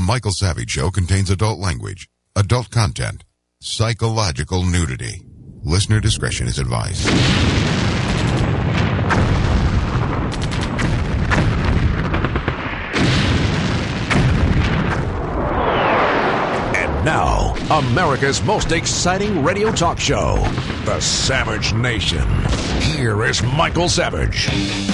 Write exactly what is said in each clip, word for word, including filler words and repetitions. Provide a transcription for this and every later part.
Michael Savage Show contains adult language, adult content, psychological nudity. Listener discretion is advised. And now, America's most exciting radio talk show, The Savage Nation. Here is Michael Savage.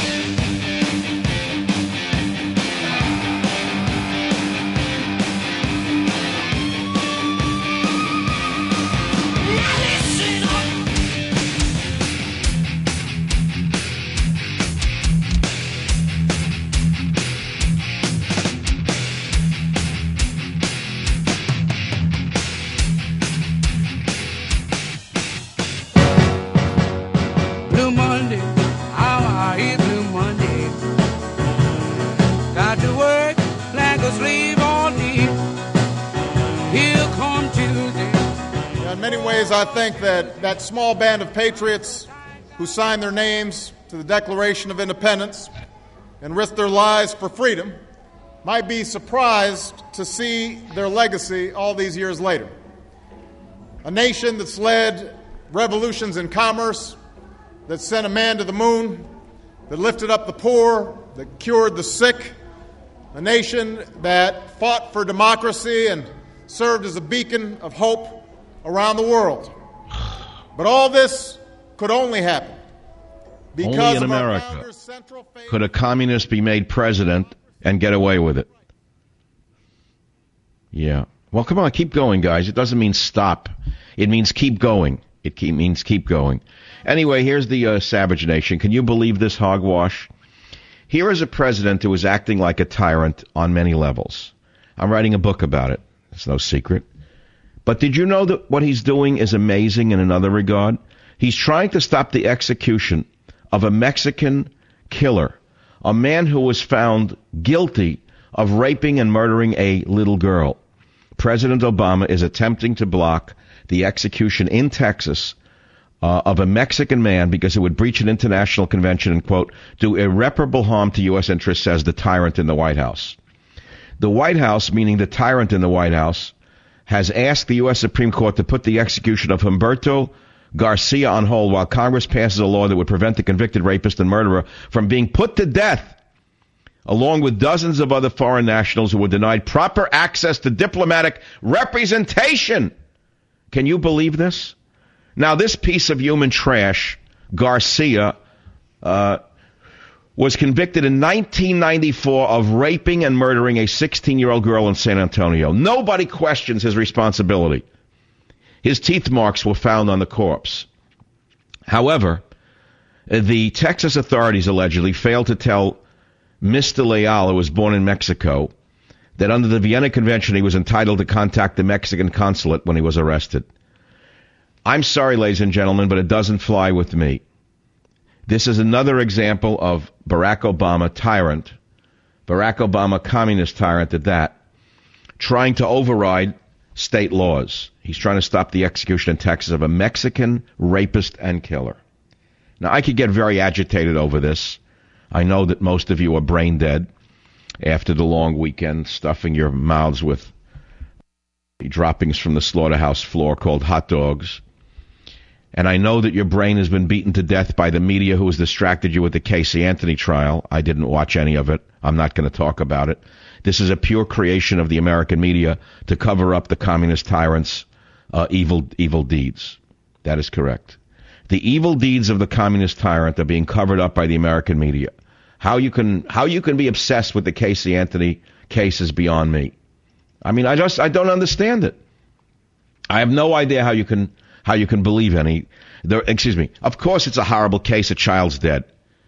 I think that that small band of patriots who signed their names to the Declaration of Independence and risked their lives for freedom might be surprised to see their legacy all these years later. A nation that's led revolutions in commerce, that sent a man to the moon, that lifted up the poor, that cured the sick, a nation that fought for democracy and served as a beacon of hope around the world. But all this could only happen because only in of America our founder's central faith. Could a communist be made president and get away with it. Yeah. Well, come on, keep going, guys. It doesn't mean stop. It means keep going. It keep, means keep going. Anyway, here's the uh, Savage Nation. Can you believe this hogwash? Here is a president who is acting like a tyrant on many levels. I'm writing a book about it. It's no secret. But did you know that what he's doing is amazing in another regard? He's trying to stop the execution of a Mexican killer, a man who was found guilty of raping and murdering a little girl. President Obama is attempting to block the execution in Texas uh, of a Mexican man because it would breach an international convention and, quote, do irreparable harm to U S interests, says the tyrant in the White House. The White House, meaning the tyrant in the White House, has asked the U S Supreme Court to put the execution of Humberto Garcia on hold while Congress passes a law that would prevent the convicted rapist and murderer from being put to death, along with dozens of other foreign nationals who were denied proper access to diplomatic representation. Can you believe this? Now, this piece of human trash, Garcia, uh, was convicted in nineteen ninety-four of raping and murdering a sixteen-year-old girl in San Antonio. Nobody questions his responsibility. His teeth marks were found on the corpse. However, the Texas authorities allegedly failed to tell Mister Leal, who was born in Mexico, that under the Vienna Convention he was entitled to contact the Mexican consulate when he was arrested. I'm sorry, ladies and gentlemen, but it doesn't fly with me. This is another example of Barack Obama, tyrant, Barack Obama, communist tyrant at that, trying to override state laws. He's trying to stop the execution in Texas of a Mexican rapist and killer. Now, I could get very agitated over this. I know that most of you are brain dead after the long weekend, stuffing your mouths with droppings from the slaughterhouse floor called hot dogs. And I know that your brain has been beaten to death by the media who has distracted you with the Casey Anthony trial. I didn't watch any of it. I'm not going to talk about it. This is a pure creation of the American media to cover up the communist tyrants' uh, evil evil deeds. That is correct. The evil deeds of the communist tyrant are being covered up by the American media. How you can how you can be obsessed with the Casey Anthony case is beyond me. I mean, I just I don't understand it. I have no idea how you can how you can believe any. There, excuse me. Of course, it's a horrible case. A child's dead.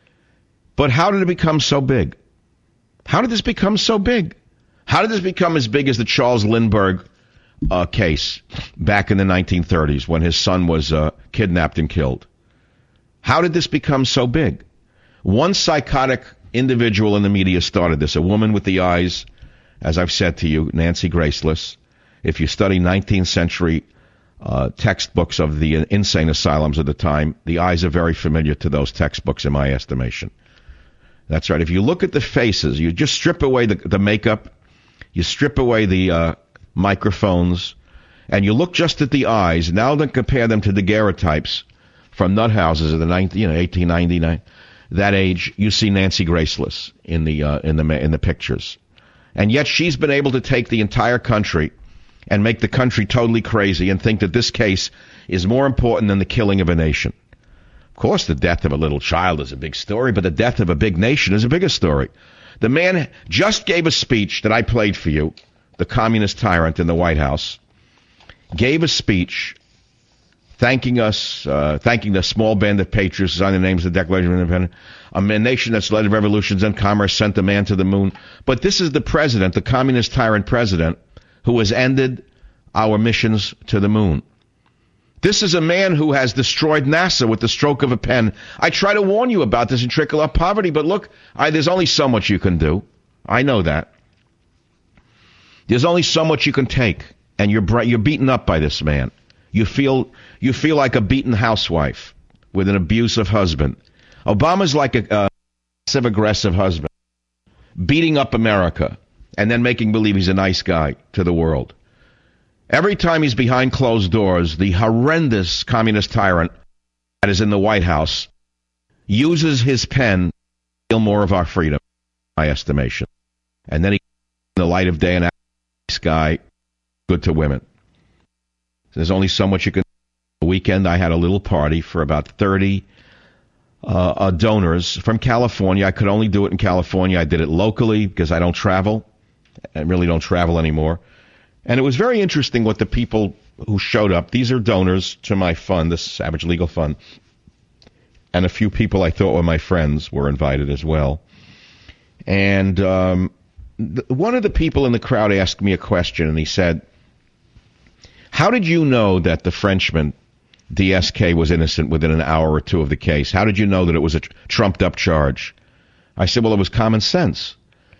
But how did it become so big? How did this become so big? How did this become as big as the Charles Lindbergh uh, case back in the nineteen thirties when his son was uh, kidnapped and killed? How did this become so big? One psychotic individual in the media started this, a woman with the eyes, as I've said to you, Nancy Graceless. If you study nineteenth century uh, textbooks of the insane asylums of the time, the eyes are very familiar to those textbooks in my estimation. That's right. If you look at the faces, you just strip away the, the makeup, You strip away the uh, microphones, and you look just at the eyes. Now then compare them to daguerreotypes from nut houses of the ninth, you know, eighteen ninety-nine. That age, you see Nancy Graceless in the uh, in the in the pictures, and yet she's been able to take the entire country and make the country totally crazy and think that this case is more important than the killing of a nation. Of course, the death of a little child is a big story, but the death of a big nation is a bigger story. The man just gave a speech that I played for you, the communist tyrant in the White House, gave a speech thanking us, uh, thanking the small band of patriots who signed the names of the Declaration of Independence, a nation that's led revolutions and commerce, sent a man to the moon. But this is the president, the communist tyrant president, who has ended our missions to the moon. This is a man who has destroyed NASA with the stroke of a pen. I try to warn you about this and trickle up poverty, but look, I, there's only so much you can do. I know that. There's only so much you can take, and you're you're beaten up by this man. You feel you feel like a beaten housewife with an abusive husband. Obama's like a, a passive-aggressive husband, beating up America and then making believe he's a nice guy to the world. Every time he's behind closed doors, the horrendous communist tyrant that is in the White House uses his pen to steal more of our freedom, in my estimation. And then he, in the light of day, and nice guy, good to women. There's only so much you can do. The weekend, I had a little party for about thirty uh, uh, donors from California. I could only do it in California. I did it locally because I don't travel. I really don't travel anymore. And it was very interesting what the people who showed up, these are donors to my fund, the Savage Legal Fund, and a few people I thought were my friends were invited as well. And um, th- one of the people in the crowd asked me a question, and he said, how did you know that the Frenchman, D S K, was innocent within an hour or two of the case? How did you know that it was a tr- trumped-up charge? I said, well, it was common sense.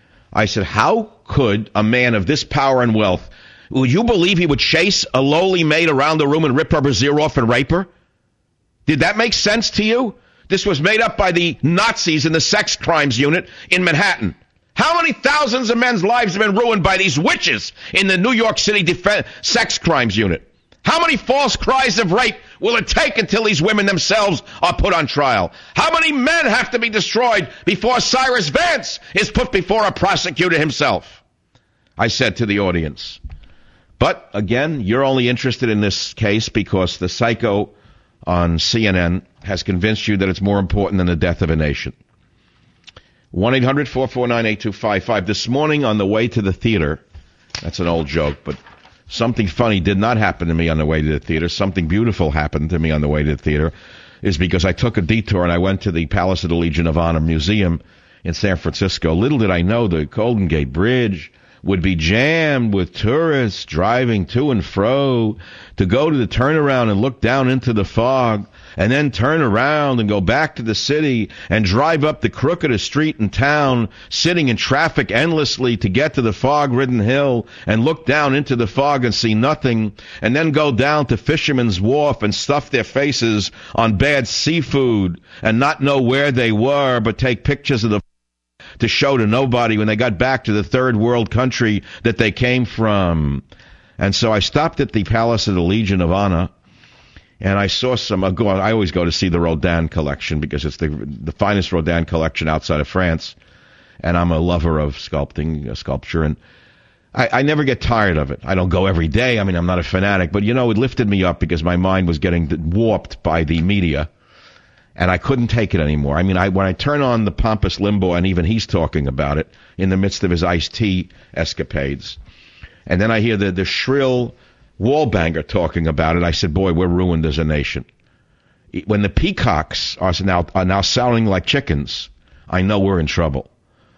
I said, how could a man of this power and wealth, would you believe he would chase a lowly maid around the room and rip her brassiere off and rape her? Did that make sense to you? This was made up by the Nazis in the sex crimes unit in Manhattan. How many thousands of men's lives have been ruined by these witches in the New York City def- sex crimes unit? How many false cries of rape will it take until these women themselves are put on trial? How many men have to be destroyed before Cyrus Vance is put before a prosecutor himself? I said to the audience. But, again, you're only interested in this case because the psycho on C N N has convinced you that it's more important than the death of a nation. one eight hundred four four nine eight two five five. This morning on the way to the theater, that's an old joke, but something funny did not happen to me on the way to the theater. Something beautiful happened to me on the way to the theater is because I took a detour and I went to the Palace of the Legion of Honor Museum in San Francisco. Little did I know the Golden Gate Bridge would be jammed with tourists driving to and fro to go to the turnaround and look down into the fog and then turn around and go back to the city and drive up the crookedest street in town, sitting in traffic endlessly to get to the fog-ridden hill and look down into the fog and see nothing, and then go down to Fisherman's Wharf and stuff their faces on bad seafood and not know where they were but take pictures of the to show to nobody when they got back to the third world country that they came from. And so I stopped at the Palace of the Legion of Honor, and I saw some, I always go to see the Rodin collection because it's the the finest Rodin collection outside of France, and I'm a lover of sculpting, uh, sculpture, and I, I never get tired of it. I don't go every day. I mean, I'm not a fanatic, but, you know, it lifted me up because my mind was getting warped by the media. And I couldn't take it anymore. I mean, I, when I turn on the pompous Limbaugh, and even he's talking about it in the midst of his iced tea escapades, and then I hear the, the shrill wallbanger talking about it, I said, boy, we're ruined as a nation. When the peacocks are now, are now sounding like chickens, I know we're in trouble.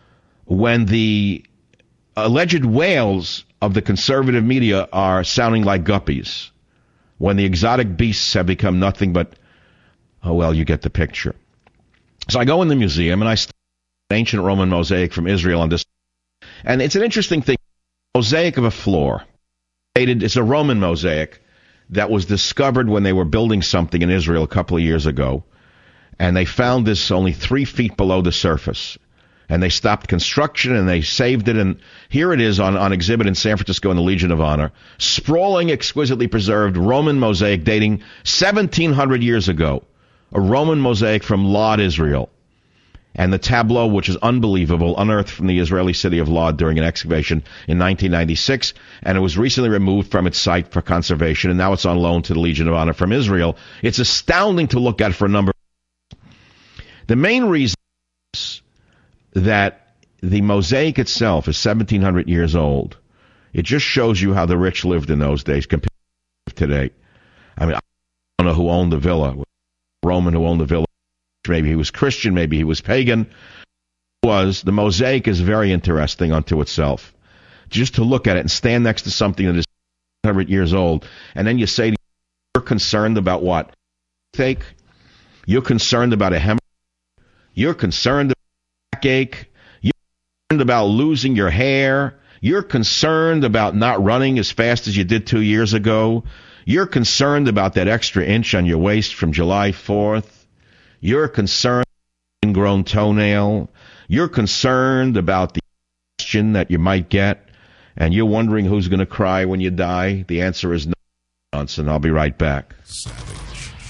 When the alleged whales of the conservative media are sounding like guppies, when the exotic beasts have become nothing but, oh, well, you get the picture. So I go in the museum, and I study an ancient Roman mosaic from Israel on this. And it's an interesting thing. Mosaic of a floor. It's a Roman mosaic that was discovered when they were building something in Israel a couple of years ago. And they found this only three feet below the surface. And they stopped construction, and they saved it, and here it is on, on exhibit in San Francisco in the Legion of Honor. Sprawling, exquisitely preserved Roman mosaic dating seventeen hundred years ago. A Roman mosaic from Lod, Israel. And the tableau, which is unbelievable, unearthed from the Israeli city of Lod during an excavation in nineteen ninety-six, and it was recently removed from its site for conservation, and now it's on loan to the Legion of Honor from Israel. It's astounding to look at for a number of reasons. The main reason is that the mosaic itself is seventeen hundred years old. It just shows you how the rich lived in those days compared to today. I mean, I don't know who owned the villa. Roman who owned the villa. Maybe he was Christian, maybe he was pagan. Was the mosaic is very interesting unto itself. Just to look at it and stand next to something that is one hundred years old, and then you say, you're concerned about what? Take? You're concerned about a hemorrhage? You're concerned about backache? You're concerned about losing your hair? You're concerned about not running as fast as you did two years ago? You're concerned about that extra inch on your waist from July fourth? You're concerned about an ingrown toenail. You're concerned about the question that you might get, and you're wondering who's going to cry when you die. The answer is no, Johnson. I'll be right back. Savage.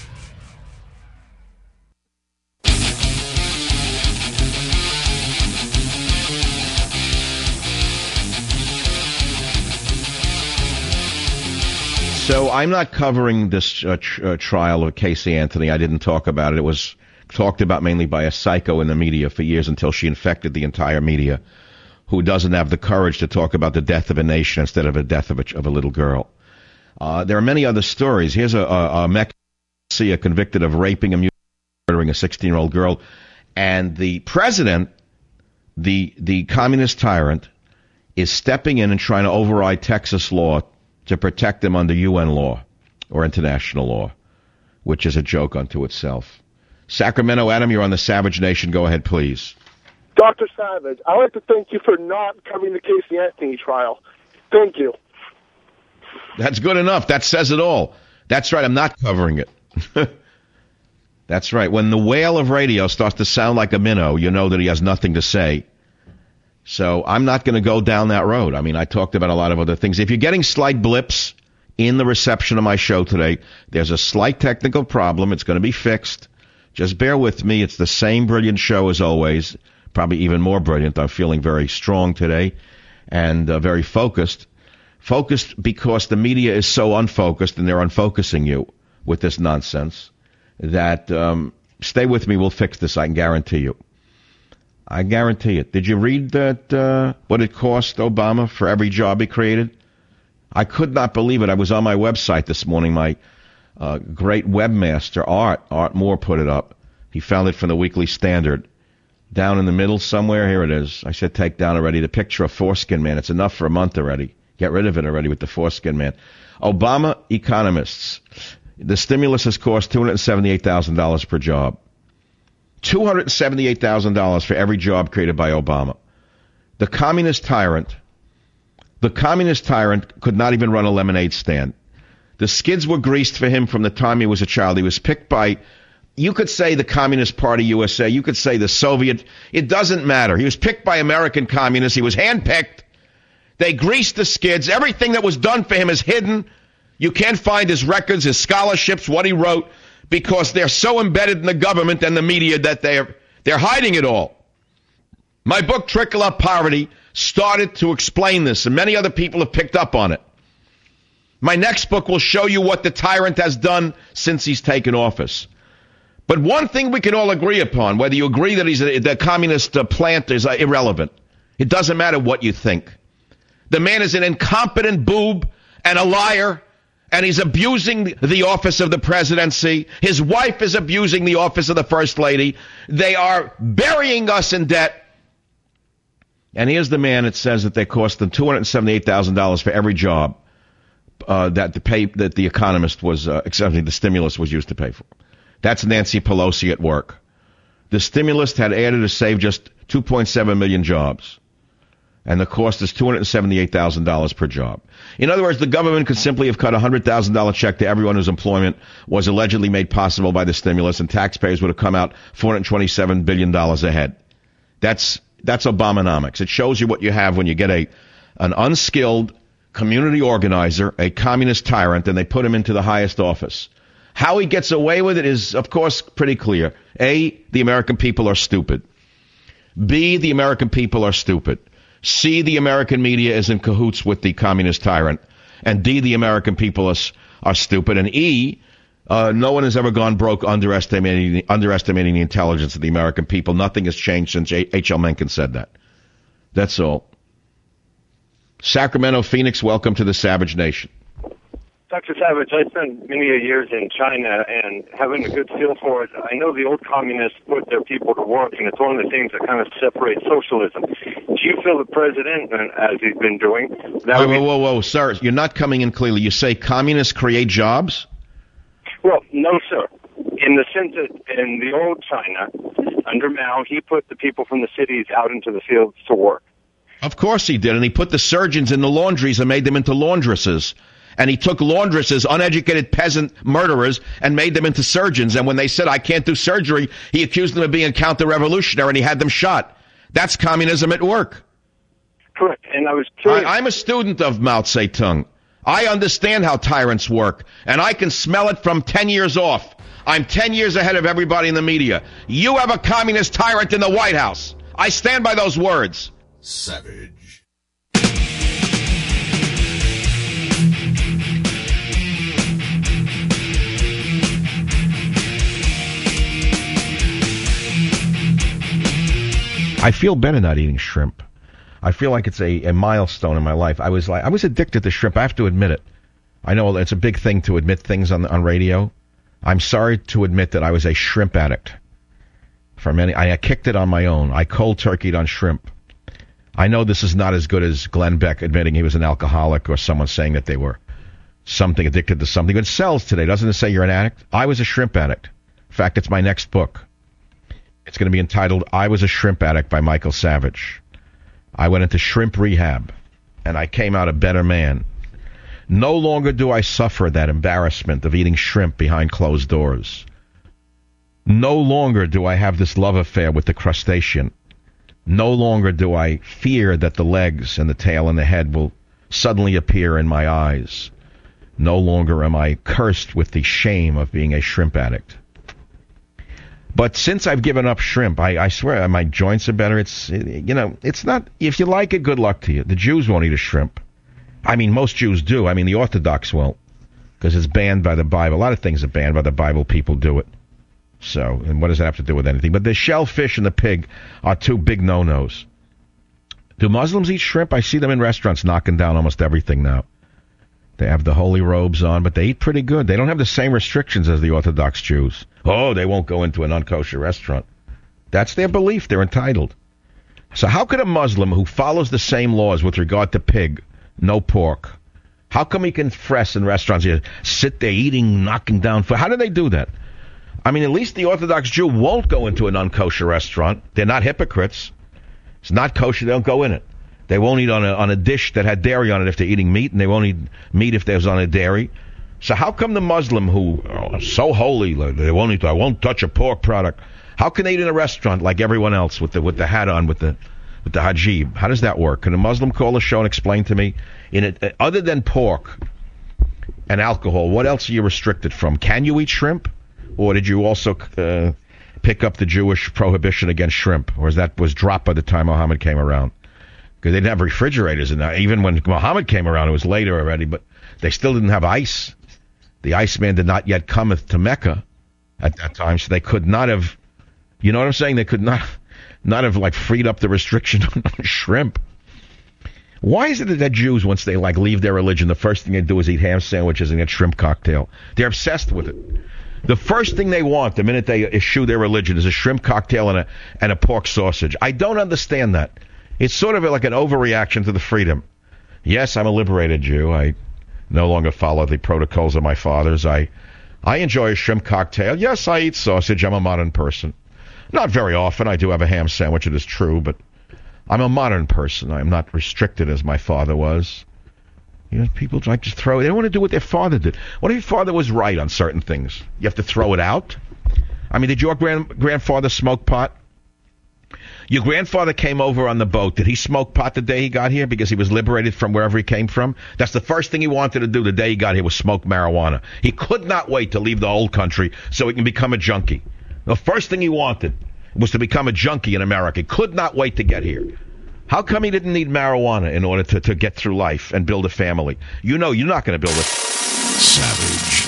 So I'm not covering this uh, tr- uh, trial of Casey Anthony. I didn't talk about it. It was talked about mainly by a psycho in the media for years until she infected the entire media, who doesn't have the courage to talk about the death of a nation instead of the death of a, of a little girl. Uh, there are many other stories. Here's a, a, a Mexican convicted of raping and murdering a sixteen-year-old girl. And the president, the the communist tyrant, is stepping in and trying to override Texas law to protect them under U N law or international law, which is a joke unto itself. Sacramento, Adam, you're on the Savage Nation. Go ahead, please. Doctor Savage, I'd like to thank you for not covering the Casey Anthony trial. Thank you. That's good enough. That says it all. That's right. I'm not covering it. That's right. When the whale of radio starts to sound like a minnow, you know that he has nothing to say. So I'm not going to go down that road. I mean, I talked about a lot of other things. If you're getting slight blips in the reception of my show today, there's a slight technical problem. It's going to be fixed. Just bear with me. It's the same brilliant show as always, probably even more brilliant. I'm feeling very strong today and uh, very focused. Focused because the media is so unfocused, and they're unfocusing you with this nonsense, that um, stay with me. We'll fix this. I can guarantee you. I guarantee it. Did you read that, uh, what it cost Obama for every job he created? I could not believe it. I was on my website this morning. My uh, great webmaster, Art, Art Moore, put it up. He found it from the Weekly Standard. Down in the middle somewhere, here it is. I said take down already the picture of Foreskin Man. It's enough for a month already. Get rid of it already with the Foreskin Man. Obama economists. The stimulus has cost two hundred seventy-eight thousand dollars per job. two hundred seventy-eight thousand dollars for every job created by Obama. The communist tyrant, the communist tyrant could not even run a lemonade stand. The skids were greased for him from the time he was a child. He was picked by, you could say the Communist Party U S A, you could say the Soviet, it doesn't matter. He was picked by American communists. He was handpicked. They greased the skids. Everything that was done for him is hidden. You can't find his records, his scholarships, what he wrote, because they're so embedded in the government and the media that they're they're hiding it all. My book, Trickle Up Poverty, started to explain this, and many other people have picked up on it. My next book will show you what the tyrant has done since he's taken office. But one thing we can all agree upon, whether you agree that he's a, the communist uh, plant is uh, irrelevant. It doesn't matter what you think. The man is an incompetent boob and a liar, and he's abusing the office of the presidency. His wife is abusing the office of the first lady. They are burying us in debt. And here's the man that says that they cost them two hundred seventy-eight thousand dollars for every job uh, that the pay that the economist was, uh, excuse the stimulus was used to pay for. That's Nancy Pelosi at work. The stimulus had added to save just two point seven million jobs. And the cost is two hundred seventy-eight thousand dollars per job. In other words, the government could simply have cut a one hundred thousand dollars check to everyone whose employment was allegedly made possible by the stimulus, and taxpayers would have come out four hundred twenty-seven billion dollars ahead. That's That's Obamonomics. It shows you what you have when you get a an unskilled community organizer, a communist tyrant, and they put him into the highest office. How he gets away with it is, of course, pretty clear. A, the American people are stupid. B, the American people are stupid. C, the American media is in cahoots with the communist tyrant. And D, the American people are, are stupid. And E, uh, no one has ever gone broke underestimating, underestimating the intelligence of the American people. Nothing has changed since H L Mencken said that. That's all. Sacramento, Phoenix, welcome to the Savage Nation. Doctor Savage, I spent many years in China and having a good feel for it. I know the old communists put their people to work, and it's one of the things that kind of separates socialism. Do you feel the president, as he's been doing... That whoa, be- whoa, whoa, whoa, sir, you're not coming in clearly. You say communists create jobs? Well, no, sir. In the sense that in the old China, under Mao, he put the people from the cities out into the fields to work. Of course he did, and he put the surgeons in the laundries and made them into laundresses. And he took laundresses, uneducated peasant murderers, and made them into surgeons. And when they said, I can't do surgery, he accused them of being counter-revolutionary, and he had them shot. That's communism at work. Correct. And I was curious. I, I'm a student of Mao Zedong. I understand how tyrants work, and I can smell it from ten years off. I'm ten years ahead of everybody in the media. You have a communist tyrant in the White House. I stand by those words. Savage. I feel better not eating shrimp. I feel like it's a, a milestone in my life. I was like, I was addicted to shrimp. I have to admit it. I know it's a big thing to admit things on on radio. I'm sorry to admit that I was a shrimp addict. For many, I kicked it on my own. I cold turkeyed on shrimp. I know this is not as good as Glenn Beck admitting he was an alcoholic or someone saying that they were something addicted to something. It sells today. Doesn't it say you're an addict? I was a shrimp addict. In fact, it's my next book. It's going to be entitled I Was a Shrimp Addict by Michael Savage. I went into shrimp rehab, and I came out a better man. No longer do I suffer that embarrassment of eating shrimp behind closed doors. No longer do I have this love affair with the crustacean. No longer do I fear that the legs and the tail and the head will suddenly appear in my eyes. No longer am I cursed with the shame of being a shrimp addict. But since I've given up shrimp, I, I swear my joints are better. It's, you know, it's not, if you like it, good luck to you. The Jews won't eat a shrimp. I mean, most Jews do. I mean, the Orthodox won't, because it's banned by the Bible. A lot of things are banned by the Bible. People do it. So, and what does that have to do with anything? But the shellfish and the pig are two big no-nos. Do Muslims eat shrimp? I see them in restaurants knocking down almost everything now. They have the holy robes on, but they eat pretty good. They don't have the same restrictions as the Orthodox Jews. Oh, they won't go into an unkosher restaurant. That's their belief. They're entitled. So how could a Muslim who follows the same laws with regard to pig, no pork, how come he can fresh in restaurants here, sit there eating, knocking down food? How do they do that? I mean, at least the Orthodox Jew won't go into an unkosher restaurant. They're not hypocrites. It's not kosher. They don't go in it. They won't eat on a on a dish that had dairy on it if they're eating meat, and they won't eat meat if there's on a dairy. So how come the Muslim who are so holy, they won't eat, I won't touch a pork product, how can they eat in a restaurant like everyone else with the with the hat on, with the with the hajib? How does that work? Can a Muslim call the show and explain to me, in it, other than pork and alcohol, what else are you restricted from? Can you eat shrimp? Or did you also uh, pick up the Jewish prohibition against shrimp? Or is that was dropped by the time Muhammad came around? Because they didn't have refrigerators in that. Even when Muhammad came around, it was later already, but they still didn't have ice. The Iceman did not yet come to Mecca at that time, so they could not have, you know what I'm saying? They could not not have, like, freed up the restriction on shrimp. Why is it that Jews, once they, like, leave their religion, the first thing they do is eat ham sandwiches and get shrimp cocktail? They're obsessed with it. The first thing they want the minute they eschew their religion is a shrimp cocktail and a and a pork sausage. I don't understand that. It's sort of like an overreaction to the freedom. Yes, I'm a liberated Jew. I no longer follow the protocols of my fathers. I I enjoy a shrimp cocktail. Yes, I eat sausage. I'm a modern person. Not very often. I do have a ham sandwich, it is true, but I'm a modern person. I'm not restricted as my father was. You know, people like to throw, they don't want to do what their father did. What if your father was right on certain things? You have to throw it out? I mean, did your grand, grandfather smoke pot? Your grandfather came over on the boat. Did he smoke pot the day he got here because he was liberated from wherever he came from? That's the first thing he wanted to do the day he got here was smoke marijuana. He could not wait to leave the old country so he can become a junkie. The first thing he wanted was to become a junkie in America. He could not wait to get here. How come he didn't need marijuana in order to, to get through life and build a family? You know you're not going to build a... Savage.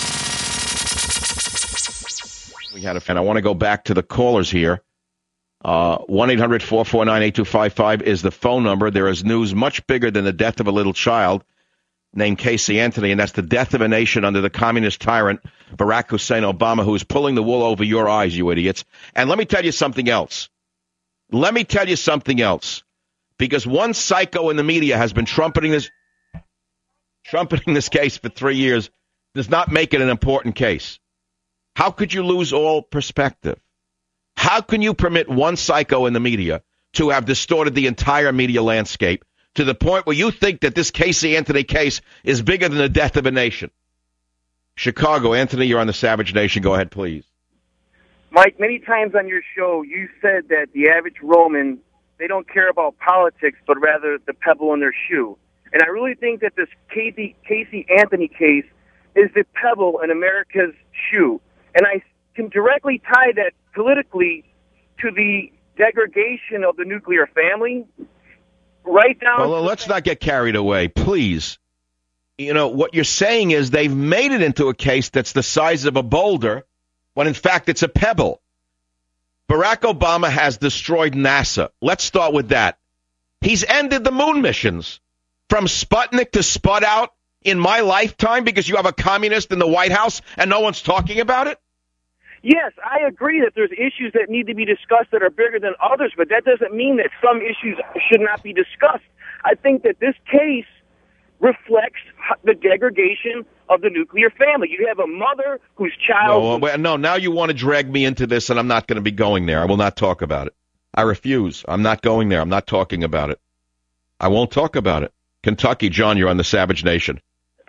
We had a fan. I want to go back to the callers here. Uh, one eight hundred four four nine eight two five five is the phone number. There is news much bigger than the death of a little child named Casey Anthony, and that's the death of a nation under the communist tyrant Barack Hussein Obama, who is pulling the wool over your eyes, you idiots. And let me tell you something else. Let me tell you something else. Because one psycho in the media has been trumpeting this, trumpeting this case for three years, does not make it an important case. How could you lose all perspective? How can you permit one psycho in the media to have distorted the entire media landscape to the point where you think that this Casey Anthony case is bigger than the death of a nation? Chicago, Anthony, you're on the Savage Nation. Go ahead, please. Mike, many times on your show, you said that the average Roman, they don't care about politics, but rather the pebble in their shoe. And I really think that this Casey, Casey Anthony case is the pebble in America's shoe. And I can directly tie that politically to the degradation of the nuclear family, right down... Well, let's not get carried away, please. You know, what you're saying is they've made it into a case that's the size of a boulder, when in fact it's a pebble. Barack Obama has destroyed NASA. Let's start with that. He's ended the moon missions from Sputnik to Spud Out in my lifetime because you have a communist in the White House and no one's talking about it? Yes, I agree that there's issues that need to be discussed that are bigger than others, but that doesn't mean that some issues should not be discussed. I think that this case reflects the degradation of the nuclear family. You have a mother whose child... No, wait, no, now you want to drag me into this, and I'm not going to be going there. I will not talk about it. I refuse. I'm not going there. I'm not talking about it. I won't talk about it. Kentucky, John, you're on the Savage Nation.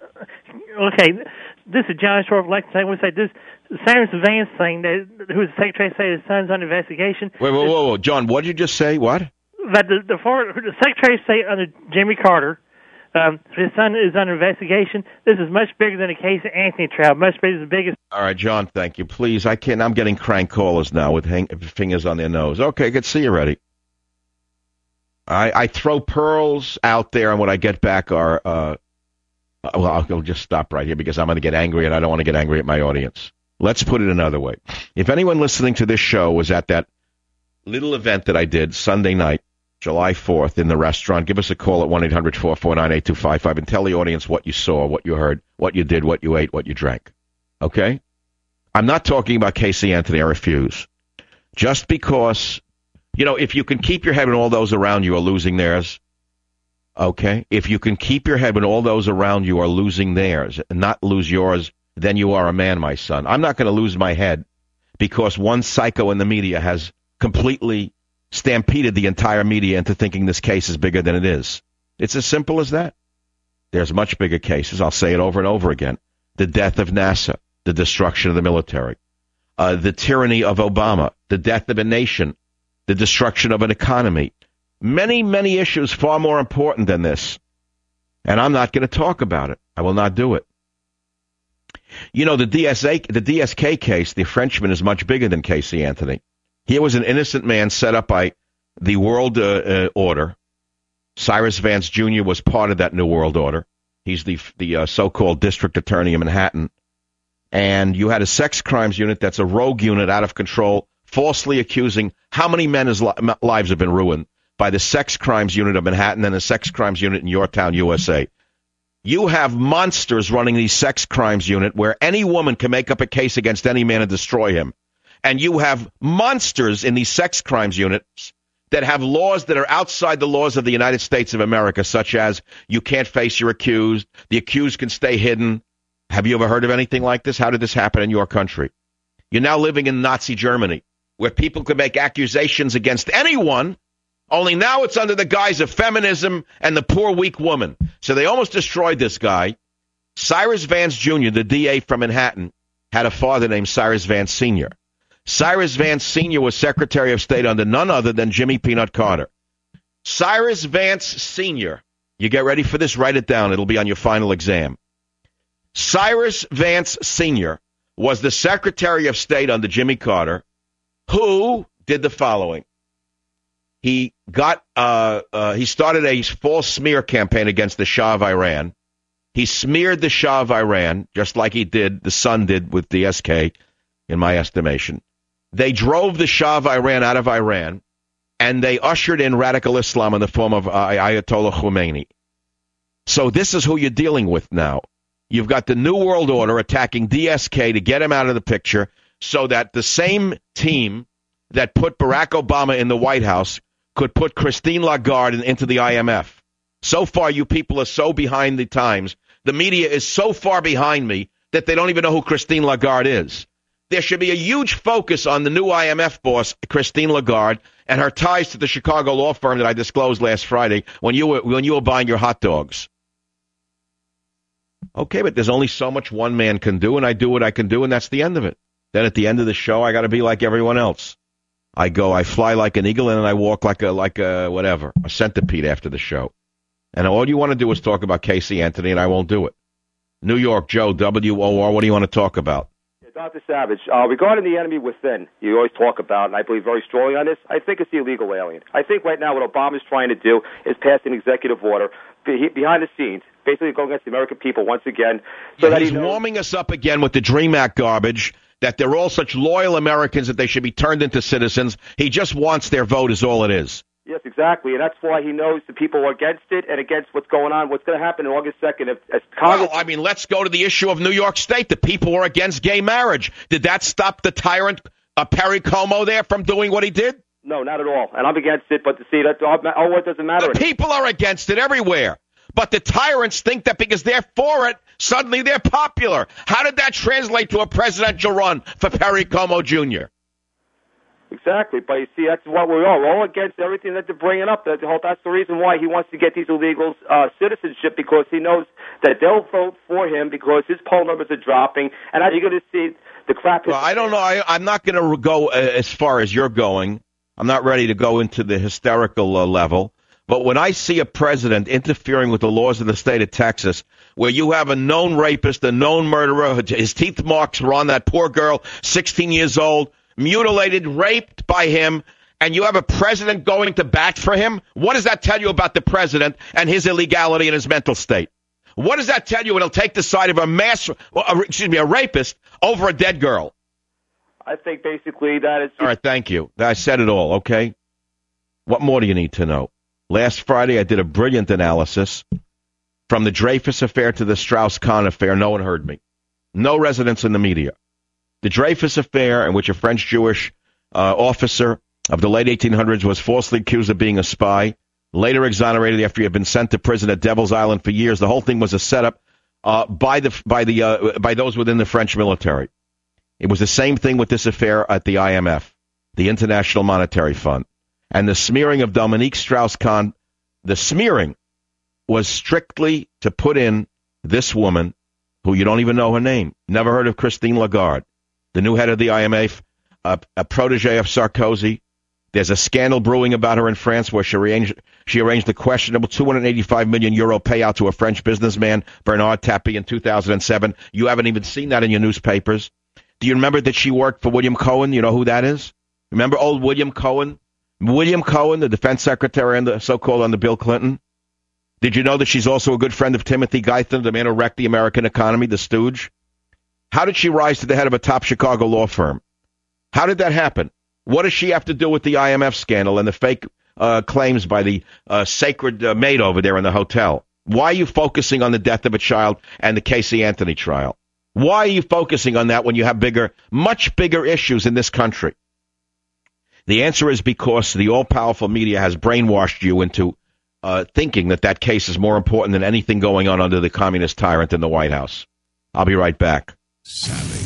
Okay, this is John Short of Lexington. I want to say this... Cyrus Vance thing, that, who's the Secretary of State, his son's under investigation. Wait, whoa, whoa, whoa. John, what did you just say? What? That the, the, former, the Secretary of State under Jimmy Carter, um, his son is under investigation. This is much bigger than the case of Anthony trial, much bigger than the biggest. All right, John, thank you. Please, I can't. I'm getting crank callers now with hang, fingers on their nose. Okay, good to see you already. I, I throw pearls out there, and what I get back are, uh, well, I'll, I'll just stop right here because I'm going to get angry, and I don't want to get angry at my audience. Let's put it another way. If anyone listening to this show was at that little event that I did Sunday night, July fourth, in the restaurant, give us a call at one eight hundred four four nine eight two five five and tell the audience what you saw, what you heard, what you did, what you ate, what you drank. Okay? I'm not talking about Casey Anthony. I refuse. Just because, you know, if you can keep your head when all those around you are losing theirs, okay? If you can keep your head when all those around you are losing theirs and not lose yours, then you are a man, my son. I'm not going to lose my head because one psycho in the media has completely stampeded the entire media into thinking this case is bigger than it is. It's as simple as that. There's much bigger cases. I'll say it over and over again. The death of NASA, the destruction of the military, uh, the tyranny of Obama, the death of a nation, the destruction of an economy. Many, many issues far more important than this. And I'm not going to talk about it. I will not do it. You know, the D S A, the D S K case, the Frenchman, is much bigger than Casey Anthony. Here was an innocent man set up by the World uh, uh, Order. Cyrus Vance Junior was part of that New World Order. He's the the uh, so-called district attorney in Manhattan. And you had a sex crimes unit that's a rogue unit out of control, falsely accusing how many men's li- lives have been ruined by the sex crimes unit of Manhattan and the sex crimes unit in Yorktown, U S A. You have monsters running the sex crimes unit where any woman can make up a case against any man and destroy him. And you have monsters in these sex crimes units that have laws that are outside the laws of the United States of America, such as you can't face your accused, the accused can stay hidden. Have you ever heard of anything like this? How did this happen in your country? You're now living in Nazi Germany, where people can make accusations against anyone, only now it's under the guise of feminism and the poor, weak woman. So they almost destroyed this guy. Cyrus Vance Junior, the D A from Manhattan, had a father named Cyrus Vance Senior Cyrus Vance Senior was Secretary of State under none other than Jimmy Peanut Carter. Cyrus Vance Senior, you get ready for this, write it down. It'll be on your final exam. Cyrus Vance Senior was the Secretary of State under Jimmy Carter, who did the following. He got, uh, uh, he started a false smear campaign against the Shah of Iran. He smeared the Shah of Iran, just like he did, the Sun did with the S K, in my estimation. They drove the Shah of Iran out of Iran, and they ushered in radical Islam in the form of uh, Ayatollah Khomeini. So this is who you're dealing with now. You've got the New World Order attacking D S K to get him out of the picture so that the same team that put Barack Obama in the White House could put Christine Lagarde into the I M F. So far, you people are so behind the times. The media is so far behind me that they don't even know who Christine Lagarde is. There should be a huge focus on the new I M F boss, Christine Lagarde, and her ties to the Chicago law firm that I disclosed last Friday when you were, when you were buying your hot dogs. Okay, but there's only so much one man can do, and I do what I can do, and that's the end of it. Then at the end of the show, I got to be like everyone else. I go, I fly like an eagle, and then I walk like a, like a, whatever, a centipede after the show. And all you want to do is talk about Casey Anthony, and I won't do it. New York, Joe, W O R, what do you want to talk about? Doctor Savage, uh, regarding the enemy within, you always talk about, and I believe very strongly on this, I think it's the illegal alien. I think right now what Obama's trying to do is pass an executive order behind the scenes, basically going against the American people once again. So yeah, that he's he knows- warming us up again with the DREAM Act garbage, that they're all such loyal Americans that they should be turned into citizens. He just wants their vote is all it is. Yes, exactly, and that's why he knows the people are against it and against what's going on, what's going to happen on August second. If, as Congress- well, I mean, let's go to the issue of New York State. The people were against gay marriage. Did that stop the tyrant uh, Perry Como there from doing what he did? No, not at all, and I'm against it, but to see that, oh, it doesn't matter. The people are against it everywhere, but the tyrants think that because they're for it, suddenly they're popular. How did that translate to a presidential run for Perry Como Junior? Exactly, but you see, that's what we're all. We're all against everything that they're bringing up. That's the reason why he wants to get these illegals uh, citizenship, because he knows that they'll vote for him because his poll numbers are dropping. And as you're going to see, the crap. Well, I don't know. I, I'm not going to go uh, as far as you're going. I'm not ready to go into the hysterical uh, level. But when I see a president interfering with the laws of the state of Texas, where you have a known rapist, a known murderer, his teeth marks were on that poor girl, sixteen years old, mutilated, raped by him, and you have a president going to bat for him? What does that tell you about the president and his illegality and his mental state? What does that tell you when he'll take the side of a mass, uh, excuse me, a rapist over a dead girl? I think basically that is... All right, thank you. I said it all, okay? What more do you need to know? Last Friday, I did a brilliant analysis from the Dreyfus affair to the Strauss-Kahn affair. No one heard me. No resonance in the media. The Dreyfus affair, in which a French-Jewish uh, officer of the late eighteen hundreds was falsely accused of being a spy, later exonerated after he had been sent to prison at Devil's Island for years. The whole thing was a setup uh, by the by the uh, by those within the French military. It was the same thing with this affair at the I M F, the International Monetary Fund, and the smearing of Dominique Strauss-Kahn. The smearing was strictly to put in this woman, who you don't even know her name, never heard of, Christine Lagarde, the new head of the I M F, a, a protege of Sarkozy. There's a scandal brewing about her in France where she arranged, she arranged a questionable two hundred eighty-five million euro payout to a French businessman, Bernard Tapie, in two thousand seven. You haven't even seen that in your newspapers. Do you remember that she worked for William Cohen? You know who that is? Remember old William Cohen? William Cohen, the defense secretary and the so-called under Bill Clinton? Did you know that she's also a good friend of Timothy Geithner, the man who wrecked the American economy, the stooge? How did she rise to the head of a top Chicago law firm? How did that happen? What does she have to do with the I M F scandal and the fake uh, claims by the uh, sacred uh, maid over there in the hotel? Why are you focusing on the death of a child and the Casey Anthony trial? Why are you focusing on that when you have bigger, much bigger issues in this country? The answer is because the all-powerful media has brainwashed you into uh, thinking that that case is more important than anything going on under the communist tyrant in the White House. I'll be right back. Savage.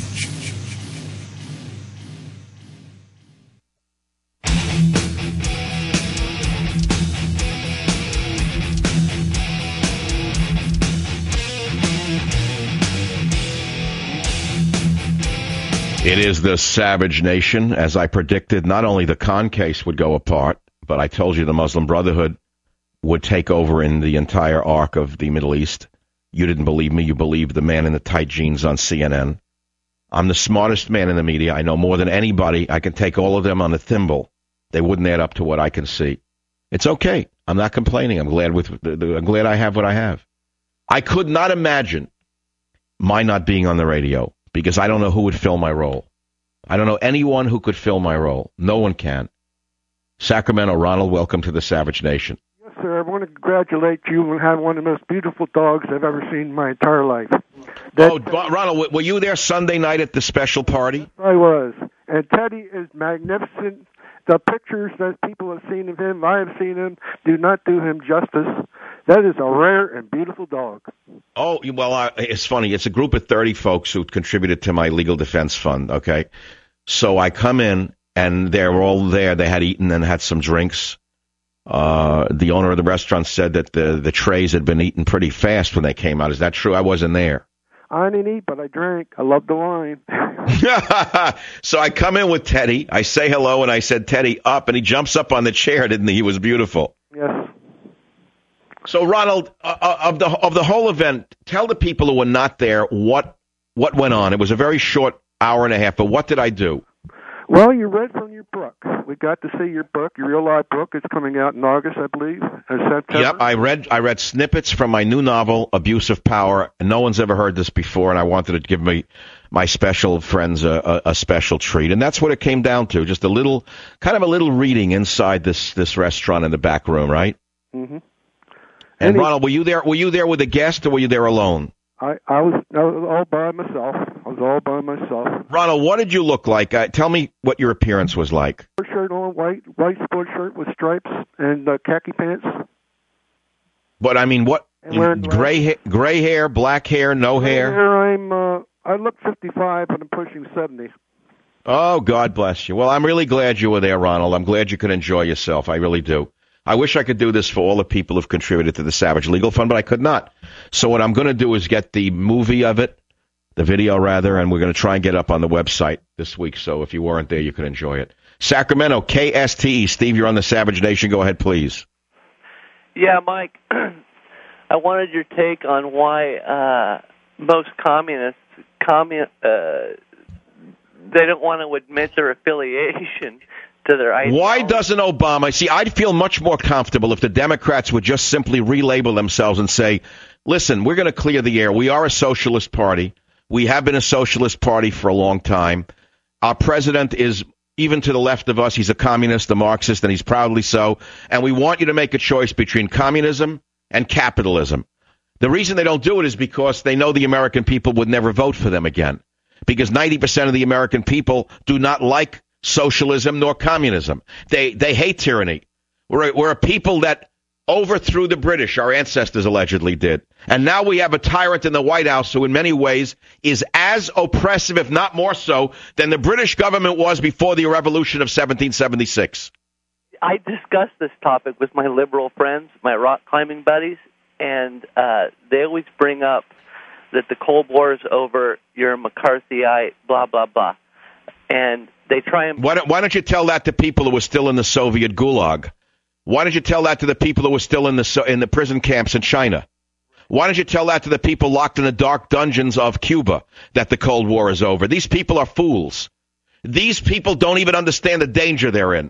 It is the Savage Nation. As I predicted, not only the Khan case would go apart, but I told you the Muslim Brotherhood would take over in the entire arc of the Middle East. You didn't believe me. You believed the man in the tight jeans on C N N. I'm the smartest man in the media. I know more than anybody. I can take all of them on a thimble. They wouldn't add up to what I can see. It's okay. I'm not complaining. I'm glad with. I'm glad I have what I have. I could not imagine my not being on the radio because I don't know who would fill my role. I don't know anyone who could fill my role. No one can. Sacramento, Ronald, welcome to the Savage Nation. Yes, sir. I want to congratulate you on having one of the most beautiful dogs I've ever seen in my entire life. That, oh, Ronald, were you there Sunday night at the special party? I was. And Teddy is magnificent. The pictures that people have seen of him, I have seen him, do not do him justice. That is a rare and beautiful dog. Oh, well, uh, it's funny. It's a group of thirty folks who contributed to my legal defense fund, okay? So I come in, and they're all there. They had eaten and had some drinks. Uh, the owner of the restaurant said that the, the trays had been eaten pretty fast when they came out. Is that true? I wasn't there. I didn't eat, but I drank. I love the wine. So I come in with Teddy. I say hello, and I said, Teddy, up. And he jumps up on the chair, didn't he? He was beautiful. Yes. So, Ronald, uh, of the of the whole event, tell the people who were not there what what went on. It was a very short hour and a half, but what did I do? Well, you read from your book. We got to see your book, your real life book. It's coming out in August, I believe, or September. Yep, I read I read snippets from my new novel, Abuse of Power. And no one's ever heard this before, and I wanted to give me my special friends a, a, a special treat. And that's what it came down to, just a little, kind of a little reading inside this, this restaurant in the back room, right? Mm-hmm. And, and Ronald, were you there? Were you there with a guest, or were you there alone? I, I was I was all by myself. I was all by myself. Ronald, what did you look like? Uh, tell me what your appearance was like. Sport shirt on, white white sport shirt with stripes and uh, khaki pants. But I mean, what? Gray hair, gray hair, black hair, no gray hair. hair. I'm uh, I look fifty-five, but I'm pushing seventy. Oh, God bless you. Well, I'm really glad you were there, Ronald. I'm glad you could enjoy yourself. I really do. I wish I could do this for all the people who've contributed to the Savage Legal Fund, but I could not. So what I'm going to do is get the movie of it, the video rather, and we're going to try and get up on the website this week. So if you weren't there, you could enjoy it. Sacramento, K S T E. Steve, you're on the Savage Nation. Go ahead, please. Yeah, Mike, I wanted your take on why uh, most communists, commun- uh, they don't want to admit their affiliation to their ideology. Why doesn't Obama... See, I'd feel much more comfortable if the Democrats would just simply relabel themselves and say, listen, we're going to clear the air. We are a socialist party. We have been a socialist party for a long time. Our president is, even to the left of us, he's a communist, a Marxist, and he's proudly so. And we want you to make a choice between communism and capitalism. The reason they don't do it is because they know the American people would never vote for them again. Because ninety percent of the American people do not like socialism nor communism. They they hate tyranny. We're a, we're a people that overthrew the British, our ancestors allegedly did. And now we have a tyrant in the White House who in many ways is as oppressive, if not more so, than the British government was before the revolution of seventeen seventy-six. I discussed this topic with my liberal friends, my rock climbing buddies, and uh, they always bring up that the Cold War is over, you're a McCarthyite, blah, blah, blah. And they try and... Why don't, why don't you tell that to people who were still in the Soviet gulag? Why don't you tell that to the people who were still in the in the prison camps in China? Why don't you tell that to the people locked in the dark dungeons of Cuba, that the Cold War is over? These people are fools. These people don't even understand the danger they're in.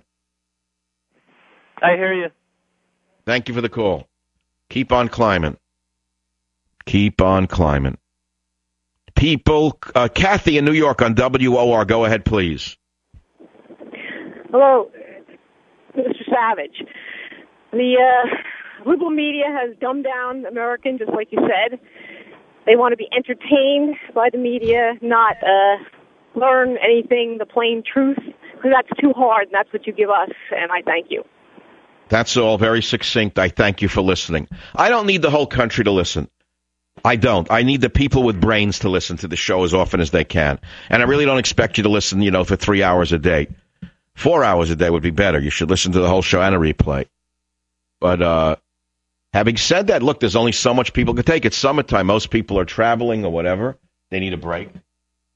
I hear you. Thank you for the call. Keep on climbing. Keep on climbing. People, uh, Kathy in New York on W O R. Go ahead, please. Hello, Mister Savage. The uh, liberal media has dumbed down Americans, just like you said. They want to be entertained by the media, not uh, learn anything, the plain truth, because that's too hard, and that's what you give us, and I thank you. That's all very succinct. I thank you for listening. I don't need the whole country to listen. I don't. I need the people with brains to listen to the show as often as they can. And I really don't expect you to listen, you know, for three hours a day. Four hours a day would be better. You should listen to the whole show and a replay. But uh, having said that, look, there's only so much people can take. It's summertime. Most people are traveling or whatever. They need a break.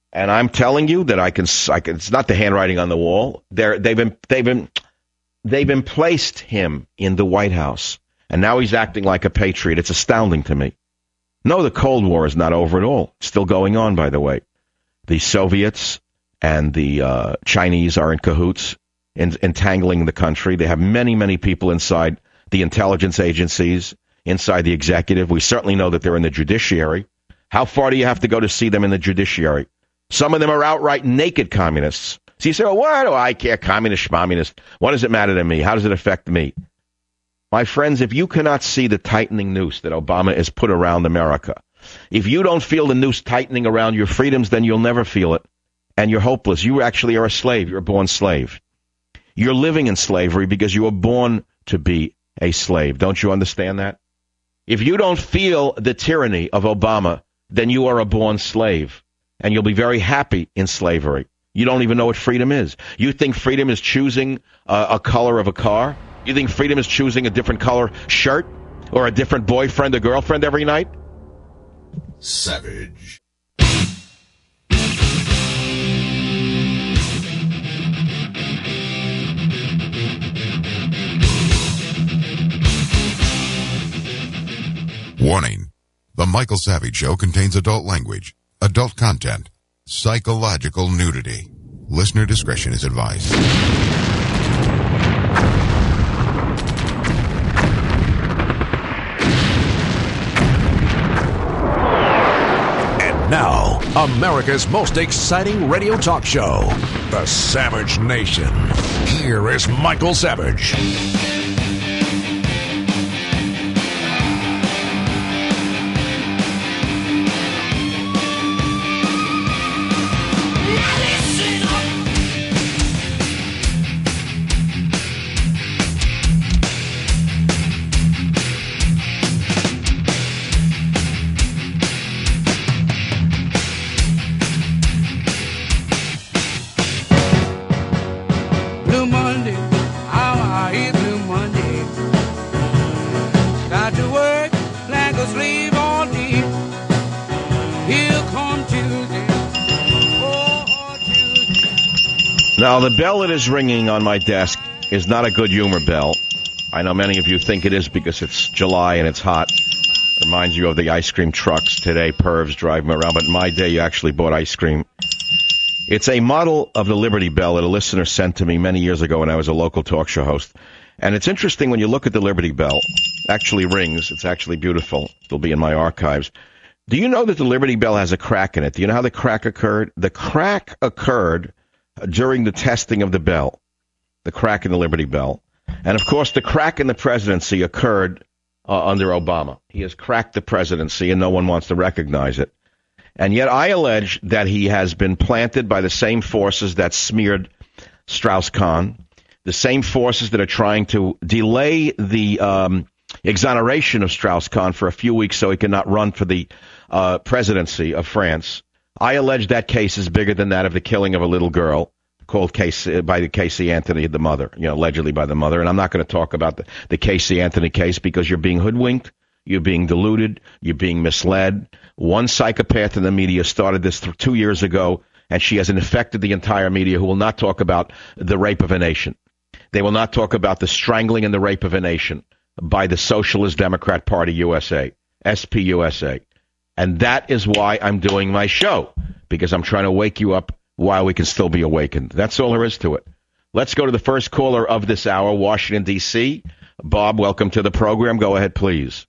And I'm telling you that I can, I can it's not the handwriting on the wall. They're, they've been, they've been, they've been placed him in the White House. And now he's acting like a patriot. It's astounding to me. No, the Cold War is not over at all. It's still going on, by the way. The Soviets and the uh, Chinese are in cahoots, in, entangling the country. They have many, many people inside the intelligence agencies, inside the executive. We certainly know that they're in the judiciary. How far do you have to go to see them in the judiciary? Some of them are outright naked communists. So you say, well, why do I care? Communist, schmommunist. What does it matter to me? How does it affect me? My friends, if you cannot see the tightening noose that Obama has put around America, if you don't feel the noose tightening around your freedoms, then you'll never feel it. And you're hopeless. You actually are a slave. You're a born slave. You're living in slavery because you were born to be a slave. Don't you understand that? If you don't feel the tyranny of Obama, then you are a born slave. And you'll be very happy in slavery. You don't even know what freedom is. You think freedom is choosing uh, a color of a car? You think freedom is choosing a different color shirt or a different boyfriend or girlfriend every night? Savage. Warning. The Michael Savage Show contains adult language, adult content, psychological nudity. Listener discretion is advised. And now, America's most exciting radio talk show, The Savage Nation. Here is Michael Savage. Now, the bell that is ringing on my desk is not a good humor bell. I know many of you think it is because it's July and it's hot. It reminds you of the ice cream trucks today, pervs driving around. But in my day, you actually bought ice cream. It's a model of the Liberty Bell that a listener sent to me many years ago when I was a local talk show host. And it's interesting when you look at the Liberty Bell. It actually rings. It's actually beautiful. It'll be in my archives. Do you know that the Liberty Bell has a crack in it? Do you know how the crack occurred? The crack occurred during the testing of the bell, the crack in the Liberty Bell. And, of course, the crack in the presidency occurred uh, under Obama. He has cracked the presidency, and no one wants to recognize it. And yet I allege that he has been planted by the same forces that smeared Strauss-Kahn, the same forces that are trying to delay the um, exoneration of Strauss-Kahn for a few weeks so he cannot run for the uh, presidency of France. I allege that case is bigger than that of the killing of a little girl called Casey, by the Casey Anthony, the mother, you know, allegedly by the mother. And I'm not going to talk about the, the Casey Anthony case because you're being hoodwinked, you're being deluded, you're being misled. One psychopath in the media started this th- two years ago, and she has infected the entire media who will not talk about the rape of a nation. They will not talk about the strangling and the rape of a nation by the Socialist Democrat Party U S A, S P U S A. And that is why I'm doing my show, because I'm trying to wake you up while we can still be awakened. That's all there is to it. Let's go to the first caller of this hour, Washington, D C Bob, welcome to the program. Go ahead, please.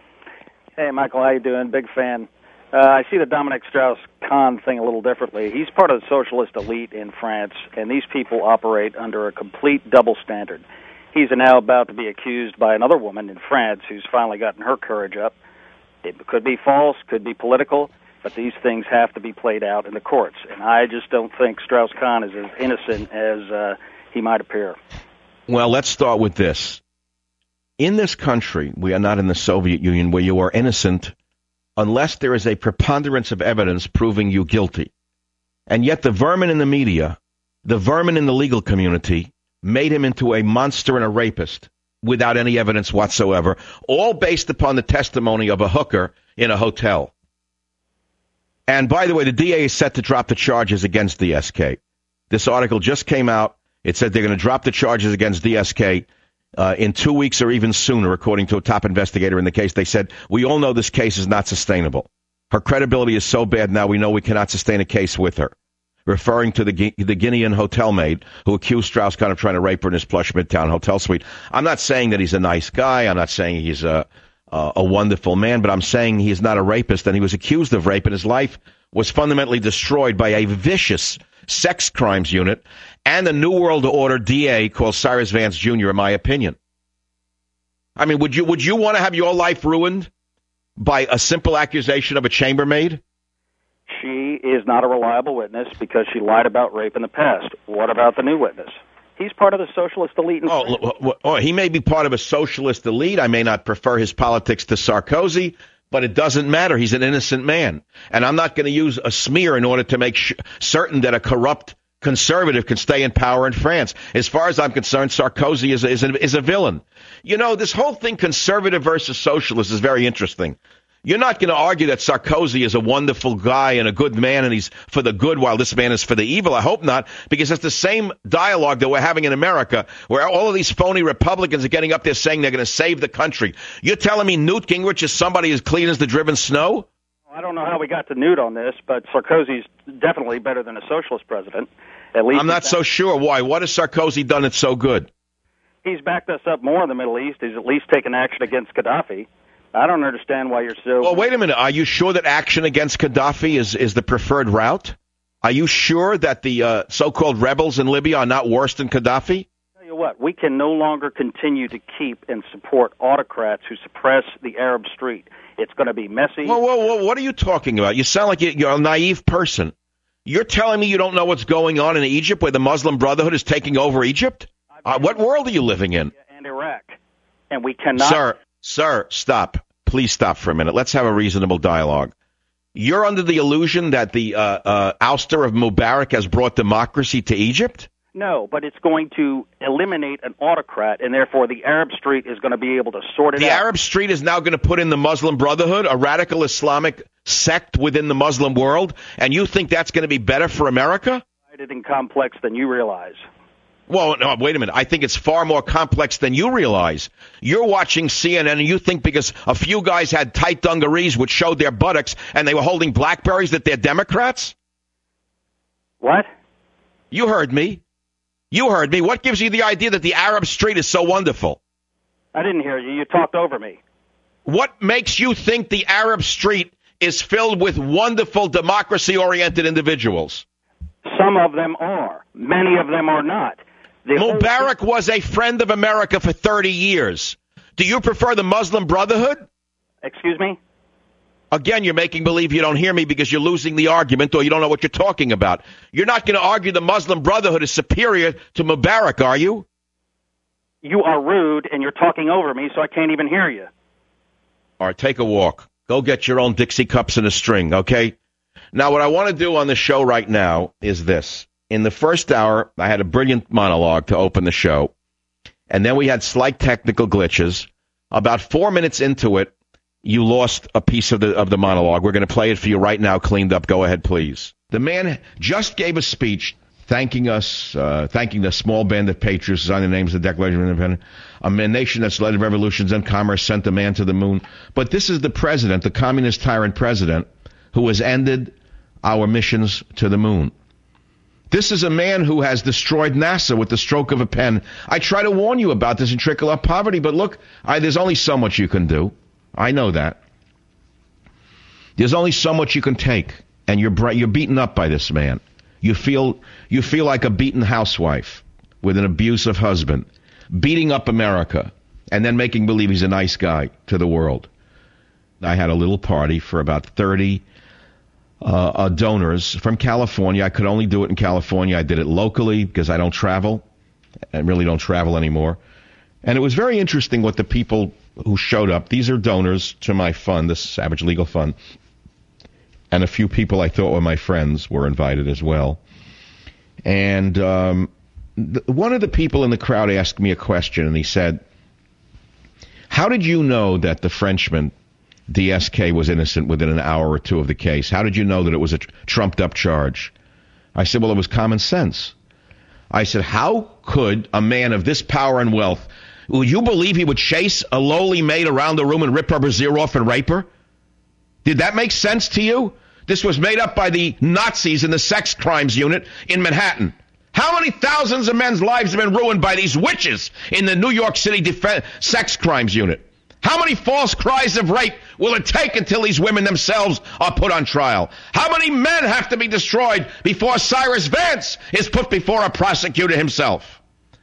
Hey, Michael, how you doing? Big fan. Uh, I see the Dominic Strauss-Kahn thing a little differently. He's part of the socialist elite in France, and these people operate under a complete double standard. He's now about to be accused by another woman in France who's finally gotten her courage up. It could be false, could be political, but these things have to be played out in the courts. And I just don't think Strauss-Kahn is as innocent as uh, he might appear. Well, let's start with this. In this country, we are not in the Soviet Union where you are innocent unless there is a preponderance of evidence proving you guilty. And yet the vermin in the media, the vermin in the legal community, made him into a monster and a rapist without any evidence whatsoever, all based upon the testimony of a hooker in a hotel. And by the way, the D A is set to drop the charges against D S K. This article just came out. It said they're going to drop the charges against D S K uh, in two weeks or even sooner, according to a top investigator in the case. They said, we all know this case is not sustainable. Her credibility is so bad now we know we cannot sustain a case with her. Referring to the the Guinean hotel maid who accused Strauss-Kahn of trying to rape her in his plush Midtown hotel suite. I'm not saying that he's a nice guy. I'm not saying he's a, a, a wonderful man, but I'm saying he's not a rapist, and he was accused of rape, and his life was fundamentally destroyed by a vicious sex crimes unit and a New World Order D A called Cyrus Vance Junior, in my opinion. I mean, would you would you want to have your life ruined by a simple accusation of a chambermaid? She is not a reliable witness because she lied about rape in the past. What about the new witness? He's part of the socialist elite. In oh, oh, he may be part of a socialist elite. I may not prefer his politics to Sarkozy, but it doesn't matter. He's an innocent man. And I'm not going to use a smear in order to make sh- certain that a corrupt conservative can stay in power in France. As far as I'm concerned, Sarkozy is a, is a, is a villain. You know, this whole thing, conservative versus socialist, is very interesting. You're not going to argue that Sarkozy is a wonderful guy and a good man and he's for the good while this man is for the evil. I hope not, because it's the same dialogue that we're having in America where all of these phony Republicans are getting up there saying they're going to save the country. You're telling me Newt Gingrich is somebody as clean as the driven snow? I don't know how we got to Newt on this, but Sarkozy's definitely better than a socialist president. At least I'm not so sure. Why? What has Sarkozy done that's so good? He's backed us up more in the Middle East. He's at least taken action against Gaddafi. I don't understand why you're so... Well, wait a minute. Are you sure that action against Gaddafi is, is the preferred route? Are you sure that the uh, so-called rebels in Libya are not worse than Gaddafi? I'll tell you what, we can no longer continue to keep and support autocrats who suppress the Arab street. It's going to be messy. Whoa, whoa, whoa, what are you talking about? You sound like you're a naive person. You're telling me you don't know what's going on in Egypt where the Muslim Brotherhood is taking over Egypt? Uh, what world are you living in? And Iraq. And we cannot... Sir, sir, stop. Please stop for a minute. Let's have a reasonable dialogue. You're under the illusion that the uh, uh, ouster of Mubarak has brought democracy to Egypt? No, but it's going to eliminate an autocrat, and therefore the Arab street is going to be able to sort it the out. The Arab street is now going to put in the Muslim Brotherhood, a radical Islamic sect within the Muslim world, and you think that's going to be better for America? And complex than you realize. Well, no, wait a minute. I think it's far more complex than you realize. You're watching C N N and you think because a few guys had tight dungarees which showed their buttocks and they were holding Blackberries that they're Democrats? What? You heard me. You heard me. What gives you the idea that the Arab street is so wonderful? I didn't hear you. You talked over me. What makes you think the Arab street is filled with wonderful democracy-oriented individuals? Some of them are. Many of them are not. The Mubarak whole... was a friend of America for thirty years. Do you prefer the Muslim Brotherhood? Excuse me? Again, you're making believe you don't hear me because you're losing the argument or you don't know what you're talking about. You're not going to argue the Muslim Brotherhood is superior to Mubarak, are you? You are rude and you're talking over me, so I can't even hear you. All right, take a walk. Go get your own Dixie cups and a string, okay? Now, what I want to do on the show right now is this. In the first hour, I had a brilliant monologue to open the show, and then we had slight technical glitches. About four minutes into it, you lost a piece of the of the monologue. We're going to play it for you right now, cleaned up. Go ahead, please. The man just gave a speech thanking us, uh, thanking the small band of patriots, signing the names of the Declaration of Independence, a nation that's led revolutions and commerce, sent a man to the moon. But this is the president, the communist tyrant president, who has ended our missions to the moon. This is a man who has destroyed NASA with the stroke of a pen. I try to warn you about this in Trickle Up Poverty, but look, I, there's only so much you can do. I know that. There's only so much you can take, and you're you're beaten up by this man. You feel you feel like a beaten housewife with an abusive husband, beating up America, and then making believe he's a nice guy to the world. I had a little party for about thirty uh, uh, donors from California. I could only do it in California. I did it locally because I don't travel. I really don't travel anymore. And it was very interesting what the people who showed up, these are donors to my fund, the Savage Legal Fund, and a few people I thought were my friends were invited as well. And um, th- one of the people in the crowd asked me a question, and he said, how did you know that the Frenchman D S K was innocent within an hour or two of the case? How did you know that it was a trumped-up charge? I said, well, it was common sense. I said, how could a man of this power and wealth, would you believe he would chase a lowly maid around the room and rip her brassiere off and rape her? Did that make sense to you? This was made up by the Nazis in the sex crimes unit in Manhattan. How many thousands of men's lives have been ruined by these witches in the New York City def- sex crimes unit? How many false cries of rape will it take until these women themselves are put on trial? How many men have to be destroyed before Cyrus Vance is put before a prosecutor himself?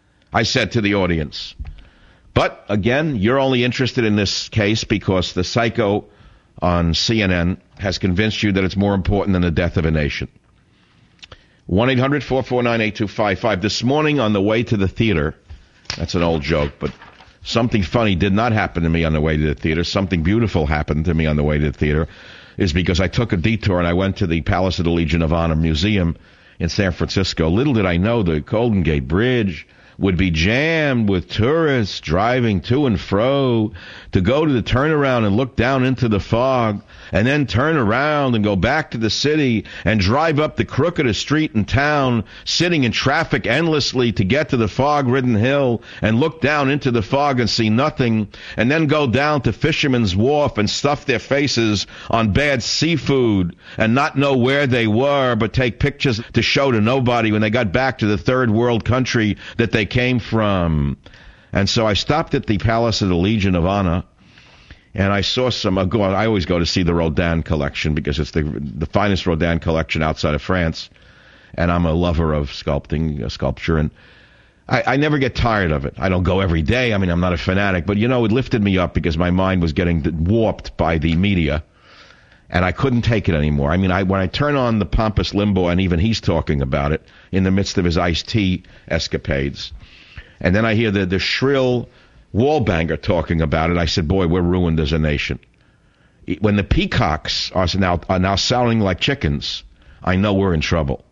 I said to the audience. But, again, you're only interested in this case because the psycho on C N N has convinced you that it's more important than the death of a nation. one eight hundred four four nine eight two five five. This morning on the way to the theater, that's an old joke, but something funny did not happen to me on the way to the theater. Something beautiful happened to me on the way to the theater, is because I took a detour and I went to the Palace of the Legion of Honor Museum in San Francisco. Little did I know the Golden Gate Bridge would be jammed with tourists driving to and fro to go to the turnaround and look down into the fog and then turn around and go back to the city and drive up the crookedest street in town, sitting in traffic endlessly to get to the fog-ridden hill and look down into the fog and see nothing, and then go down to Fisherman's Wharf and stuff their faces on bad seafood and not know where they were but take pictures to show to nobody when they got back to the third world country that they came from. And so I stopped at the Palace of the Legion of Honor, and I saw some, I always go to see the Rodin collection because it's the the finest Rodin collection outside of France, and I'm a lover of sculpting, uh, sculpture, and I, I never get tired of it. I don't go every day. I mean, I'm not a fanatic, but, you know, it lifted me up because my mind was getting warped by the media, and I couldn't take it anymore. I mean, I when I turn on the pompous Limbaugh, and even he's talking about it in the midst of his iced tea escapades, and then I hear the, the shrill wallbanger talking about it, I said, boy, we're ruined as a nation. When the peacocks are now, are now sounding like chickens, I know we're in trouble.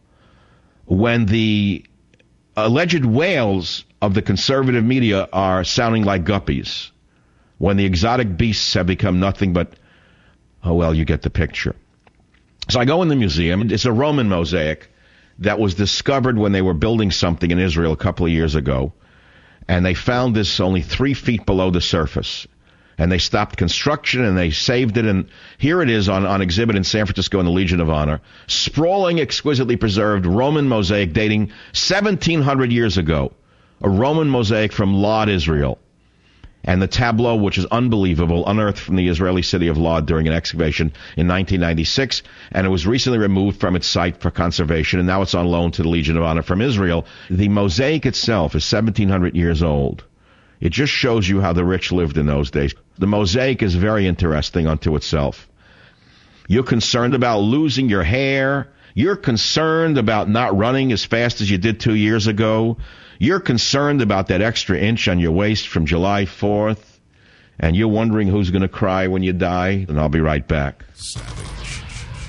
When the alleged whales of the conservative media are sounding like guppies, when the exotic beasts have become nothing but, oh, well, you get the picture. So I go in the museum. It's a Roman mosaic that was discovered when they were building something in Israel a couple of years ago. And they found this only three feet below the surface. And they stopped construction and they saved it. And here it is on, on exhibit in San Francisco in the Legion of Honor. Sprawling, exquisitely preserved Roman mosaic dating seventeen hundred years ago. A Roman mosaic from Lod, Israel. And the tableau, which is unbelievable, unearthed from the Israeli city of Lod during an excavation in nineteen ninety-six, and it was recently removed from its site for conservation, and now it's on loan to the Legion of Honor from Israel. The mosaic itself is seventeen hundred years old. It just shows you how the rich lived in those days. The mosaic is very interesting unto itself. You're concerned about losing your hair. You're concerned about not running as fast as you did two years ago. You're concerned about that extra inch on your waist from July fourth, and you're wondering who's going to cry when you die, and I'll be right back. Savage.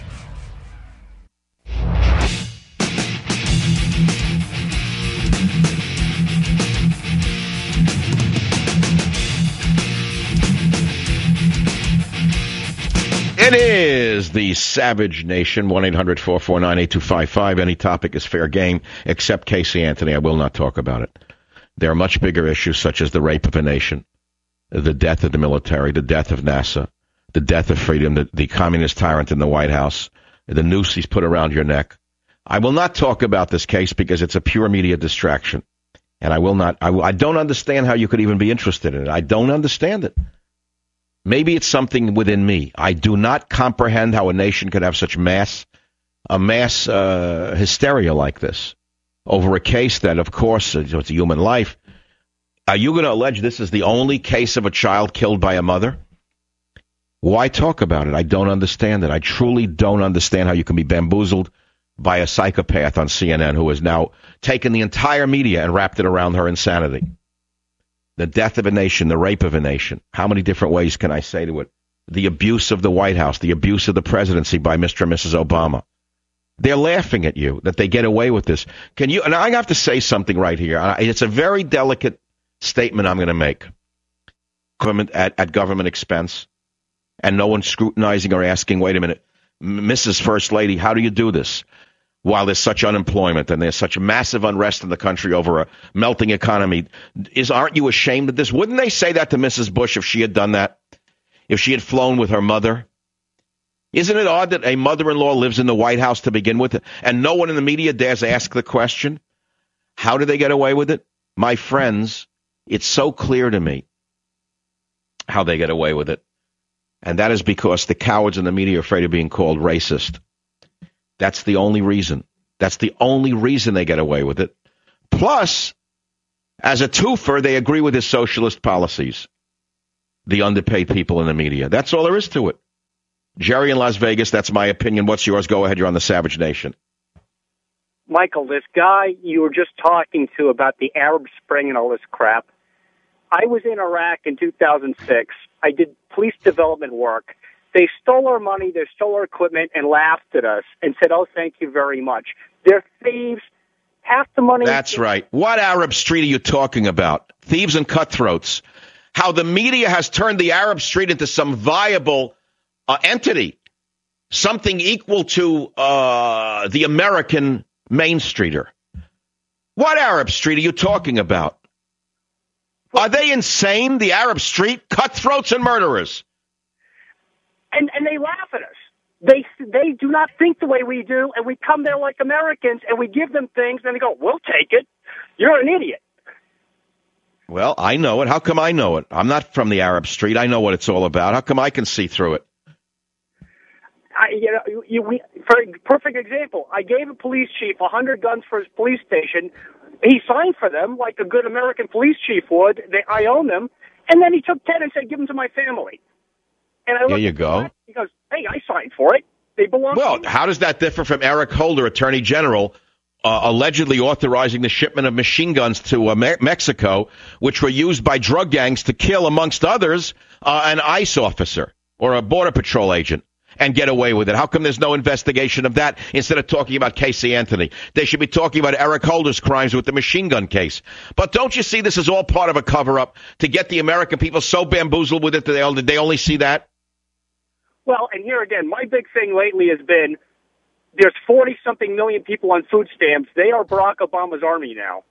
It is the Savage Nation, one eight hundred four four nine eight two five five. Any topic is fair game, except Casey Anthony. I will not talk about it. There are much bigger issues, such as the rape of a nation, the death of the military, the death of NASA, the death of freedom, the, the communist tyrant in the White House, the noose he's put around your neck. I will not talk about this case because it's a pure media distraction. And I will not, I, I don't understand how you could even be interested in it. I don't understand it. Maybe it's something within me. I do not comprehend how a nation could have such mass, a mass uh, hysteria like this over a case that, of course, it's a human life. Are you going to allege this is the only case of a child killed by a mother? Why talk about it? I don't understand it. I truly don't understand how you can be bamboozled by a psychopath on C N N who has now taken the entire media and wrapped it around her insanity. The death of a nation, the rape of a nation. How many different ways can I say to it? The abuse of the White House, the abuse of the presidency by Mister and Missus Obama. They're laughing at you that they get away with this. Can you? And I have to say something right here. It's a very delicate statement I'm going to make. Government at, at government expense. and no one's scrutinizing or asking, wait a minute, Missus First Lady, how do you do this? While there's such unemployment and there's such massive unrest in the country over a melting economy, is aren't you ashamed of this? Wouldn't they say that to Missus Bush if she had done that? If she had flown with her mother? Isn't it odd that a mother-in-law lives in the White House to begin with, and no one in the media dares ask the question? How do they get away with it? My friends, it's so clear to me how they get away with it. And that is because the cowards in the media are afraid of being called racist. That's the only reason. That's the only reason they get away with it. Plus, as a twofer, they agree with his socialist policies. The underpaid people in the media. That's all there is to it. Jerry in Las Vegas, that's my opinion. What's yours? Go ahead. You're on the Savage Nation. Michael, this guy you were just talking to about the Arab Spring and all this crap, I was in Iraq in two thousand six. I did police development work. They stole our money, they stole our equipment, and laughed at us and said, oh, thank you very much. They're thieves. Half the money... That's right. What Arab Street are you talking about? Thieves and cutthroats. How the media has turned the Arab Street into some viable uh, entity, something equal to uh, the American Main Streeter. What Arab Street are you talking about? Are they insane, the Arab Street? Cutthroats and murderers. And and they laugh at us. They they do not think the way we do, and we come there like Americans, and we give them things, and they go, we'll take it. You're an idiot. Well, I know it. How come I know it? I'm not from the Arab Street. I know what it's all about. How come I can see through it? I, you know, you, we, for a perfect example, I gave a police chief a hundred guns for his police station. He signed for them like a good American police chief would. They, I own them. And then he took ten and said, give them to my family. And I there you go. That, he goes, hey, I signed for it. They belong well, to me. How does that differ from Eric Holder, Attorney General, uh, allegedly authorizing the shipment of machine guns to uh, Me- Mexico, which were used by drug gangs to kill, amongst others, uh, an ICE officer or a Border Patrol agent? And get away with it. How come there's no investigation of that instead of talking about Casey Anthony? They should be talking about Eric Holder's crimes with the machine gun case. But don't you see this is all part of a cover-up to get the American people so bamboozled with it that they only, they only see that? Well, and here again, my big thing lately has been there's forty-something million people on food stamps. They are Barack Obama's army now.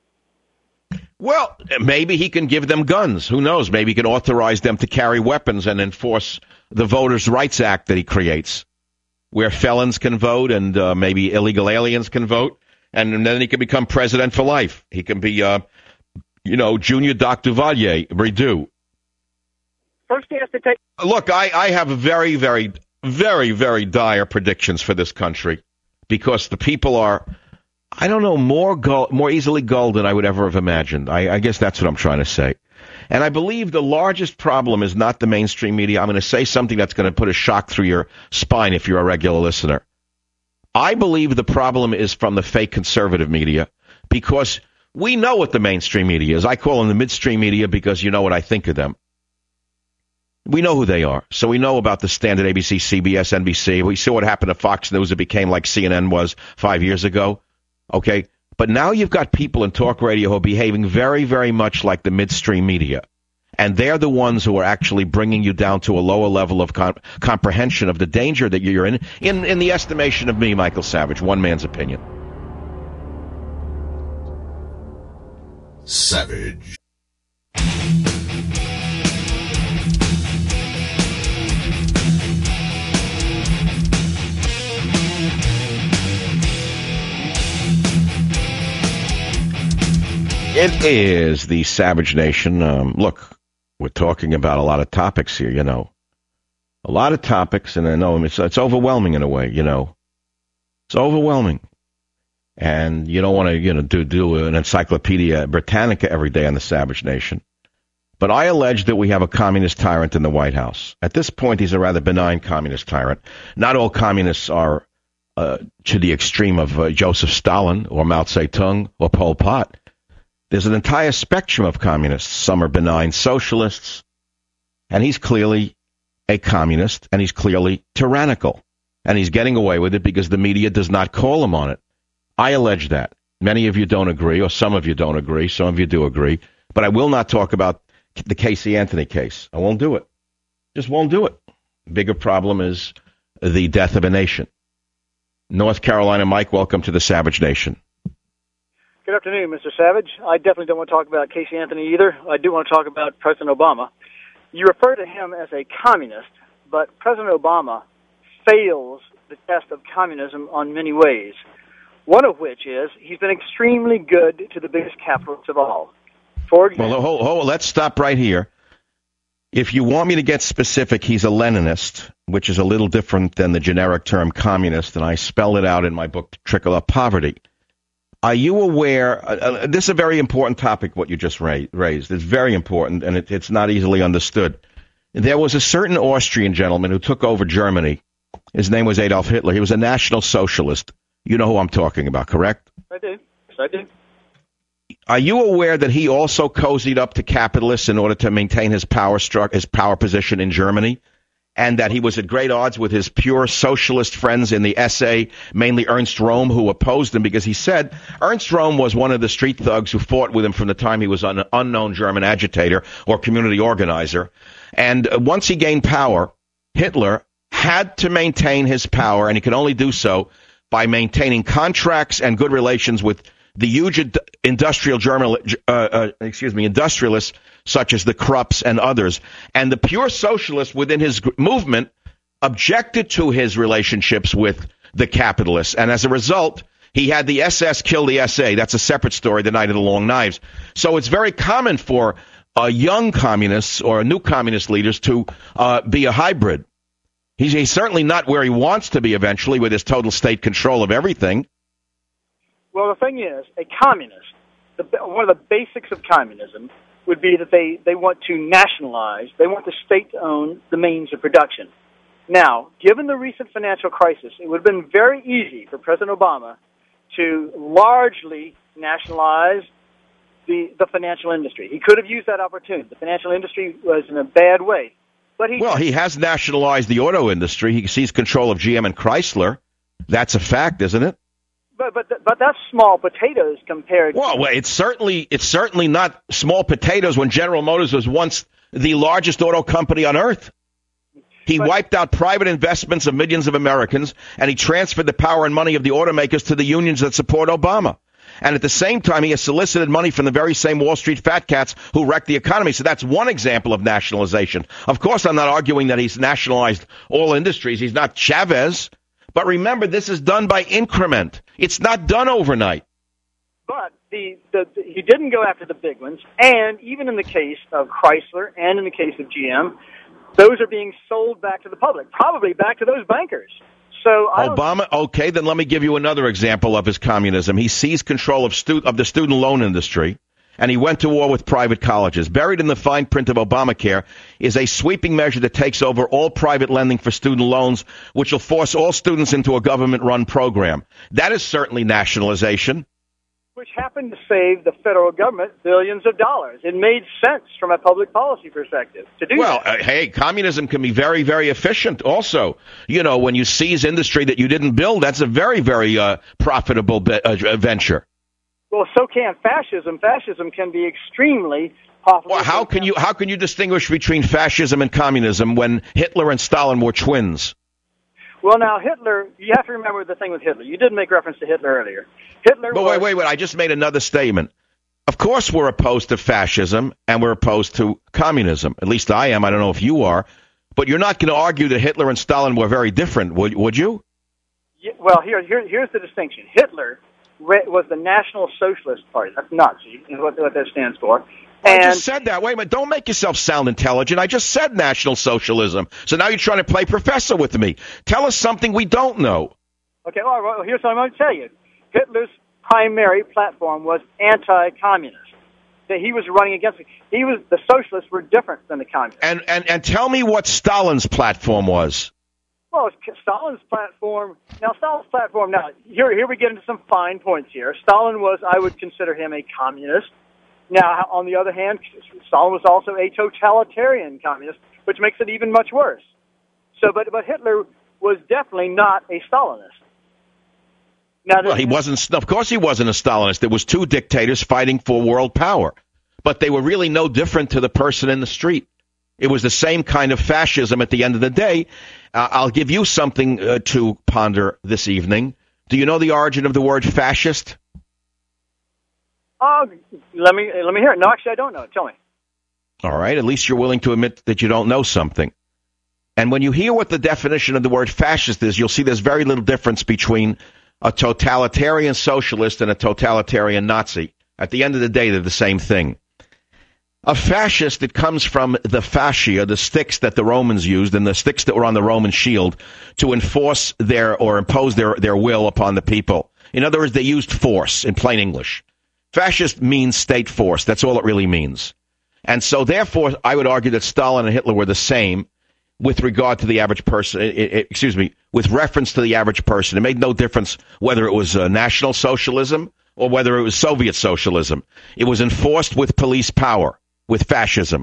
Well, maybe he can give them guns. Who knows? Maybe he can authorize them to carry weapons and enforce the Voters' Rights Act that he creates, where felons can vote and uh, maybe illegal aliens can vote, and then he can become president for life. He can be, uh, you know, Junior Doc Duvalier, Rideau. First he has to take... Look, I, I have very, very, very, very dire predictions for this country because the people are... I don't know, more gull, more easily gulled than I would ever have imagined. I, I guess that's what I'm trying to say. And I believe the largest problem is not the mainstream media. I'm going to say something that's going to put a shock through your spine if you're a regular listener. I believe the problem is from the fake conservative media because we know what the mainstream media is. I call them the midstream media because you know what I think of them. We know who they are. So we know about the standard A B C, C B S, N B C. We saw what happened to Fox News. It became like C N N was five years ago. Okay, but now you've got people in talk radio who are behaving very, very much like the midstream media. And they're the ones who are actually bringing you down to a lower level of com- comprehension of the danger that you're in, in, in the estimation of me, Michael Savage, one man's opinion. Savage. It is the Savage Nation. Um, look, we're talking about a lot of topics here, you know. A lot of topics, and I know it's, it's overwhelming in a way, you know. It's overwhelming. And you don't want to, you know, do, do an Encyclopedia Britannica every day on the Savage Nation. But I allege that we have a communist tyrant in the White House. At this point, he's a rather benign communist tyrant. Not all communists are uh, to the extreme of uh, Joseph Stalin or Mao Zedong or Pol Pot. There's an entire spectrum of communists. Some are benign socialists, and he's clearly a communist, and he's clearly tyrannical. And he's getting away with it because the media does not call him on it. I allege that. Many of you don't agree, or some of you don't agree. Some of you do agree. But I will not talk about the Casey Anthony case. I won't do it. Just won't do it. Bigger problem is the death of a nation. North Carolina, Mike, welcome to the Savage Nation. Good afternoon, Mister Savage. I definitely don't want to talk about Casey Anthony either. I do want to talk about President Obama. You refer to him as a communist, but President Obama fails the test of communism on many ways, one of which is he's been extremely good to the biggest capitalists of all. For example, well, hold, hold, let's stop right here. If you want me to get specific, he's a Leninist, which is a little different than the generic term communist, and I spell it out in my book, Trickle Up Poverty. Are you aware, uh, this is a very important topic, what you just ra- raised. It's very important, and it, it's not easily understood. There was a certain Austrian gentleman who took over Germany. His name was Adolf Hitler. He was a National Socialist. You know who I'm talking about, correct? I do. Yes, I do. Are you aware that he also cozied up to capitalists in order to maintain his power stru- his power position in Germany? And that he was at great odds with his pure socialist friends in the S A, mainly Ernst Röhm, who opposed him because he said Ernst Röhm was one of the street thugs who fought with him from the time he was an unknown German agitator or community organizer. And once he gained power, Hitler had to maintain his power, and he could only do so by maintaining contracts and good relations with the huge industrial German, uh, uh, excuse me, industrialists such as the Krupps and others. And the pure socialists within his movement objected to his relationships with the capitalists. And as a result, he had the S S kill the S A. That's a separate story, the Night of the Long Knives. So it's very common for uh, young communists or new communist leaders to uh, be a hybrid. He's, he's certainly not where he wants to be eventually with his total state control of everything. Well, the thing is, a communist, the, one of the basics of communism would be that they, they want to nationalize, they want the state to own the means of production. Now, given the recent financial crisis, it would have been very easy for President Obama to largely nationalize the, the financial industry. He could have used that opportunity. The financial industry was in a bad way. But he well, he has nationalized the auto industry. He seized control of G M and Chrysler. That's a fact, isn't it? But but but that's small potatoes compared. Well, well, it's certainly it's certainly not small potatoes when General Motors was once the largest auto company on earth. He but, wiped out private investments of millions of Americans, and he transferred the power and money of the automakers to the unions that support Obama. And at the same time, he has solicited money from the very same Wall Street fat cats who wrecked the economy. So that's one example of nationalization. Of course, I'm not arguing that he's nationalized all industries. He's not Chavez. But remember, this is done by increment. It's not done overnight. But the, the, the he didn't go after the big ones. And even in the case of Chrysler and in the case of G M, those are being sold back to the public, probably back to those bankers. So I Obama, okay, then let me give you another example of his communism. He seized control of, stu- of the student loan industry, and he went to war with private colleges. Buried in the fine print of Obamacare is a sweeping measure that takes over all private lending for student loans, which will force all students into a government-run program. That is certainly nationalization. Which happened to save the federal government billions of dollars. It made sense from a public policy perspective to do well, that. Well, uh, hey, communism can be very, very efficient also. You know, when you seize industry that you didn't build, that's a very, very uh, profitable be- uh, venture. Well, so can fascism. Fascism can be extremely profitable. Well, how can you how can you distinguish between fascism and communism when Hitler and Stalin were twins? Well, now, Hitler, you have to remember the thing with Hitler. You did make reference to Hitler earlier. Hitler But was, wait, wait, wait. I just made another statement. Of course we're opposed to fascism and we're opposed to communism. At least I am. I don't know if you are. But you're not going to argue that Hitler and Stalin were very different, would, would you? Yeah, well, here, here, here's the distinction. Hitler was the National Socialist Party. That's Nazi, is what, what that stands for. And I just said that. Wait a minute. Don't make yourself sound intelligent. I just said National Socialism. So now you're trying to play professor with me. Tell us something we don't know. Okay, well, well here's what I'm going to tell you. Hitler's primary platform was anti-communist. That he was running against it. He was the socialists were different than the communists. And and and tell me what Stalin's platform was. Well, Stalin's platform. Now, Stalin's platform. Now, here here we get into some fine points here. Stalin was, I would consider him a communist. Now, on the other hand, Stalin was also a totalitarian communist, which makes it even much worse. So, but but Hitler was definitely not a Stalinist. Now, well, he wasn't. Of course, he wasn't a Stalinist. There was two dictators fighting for world power, but they were really no different to the person in the street. It was the same kind of fascism at the end of the day. Uh, I'll give you something uh, to ponder this evening. Do you know the origin of the word fascist? Oh, let me let me hear it. No, actually, I don't know. Tell me. All right. At least you're willing to admit that you don't know something. And when you hear what the definition of the word fascist is, you'll see there's very little difference between a totalitarian socialist and a totalitarian Nazi. At the end of the day, they're the same thing. A fascist, it comes from the fascia, the sticks that the Romans used and the sticks that were on the Roman shield to enforce their or impose their, their will upon the people. In other words, they used force in plain English. Fascist means state force. That's all it really means. And so, therefore, I would argue that Stalin and Hitler were the same with regard to the average person, it, it, excuse me, with reference to the average person. It made no difference whether it was uh, National Socialism or whether it was Soviet Socialism. It was enforced with police power, with fascism.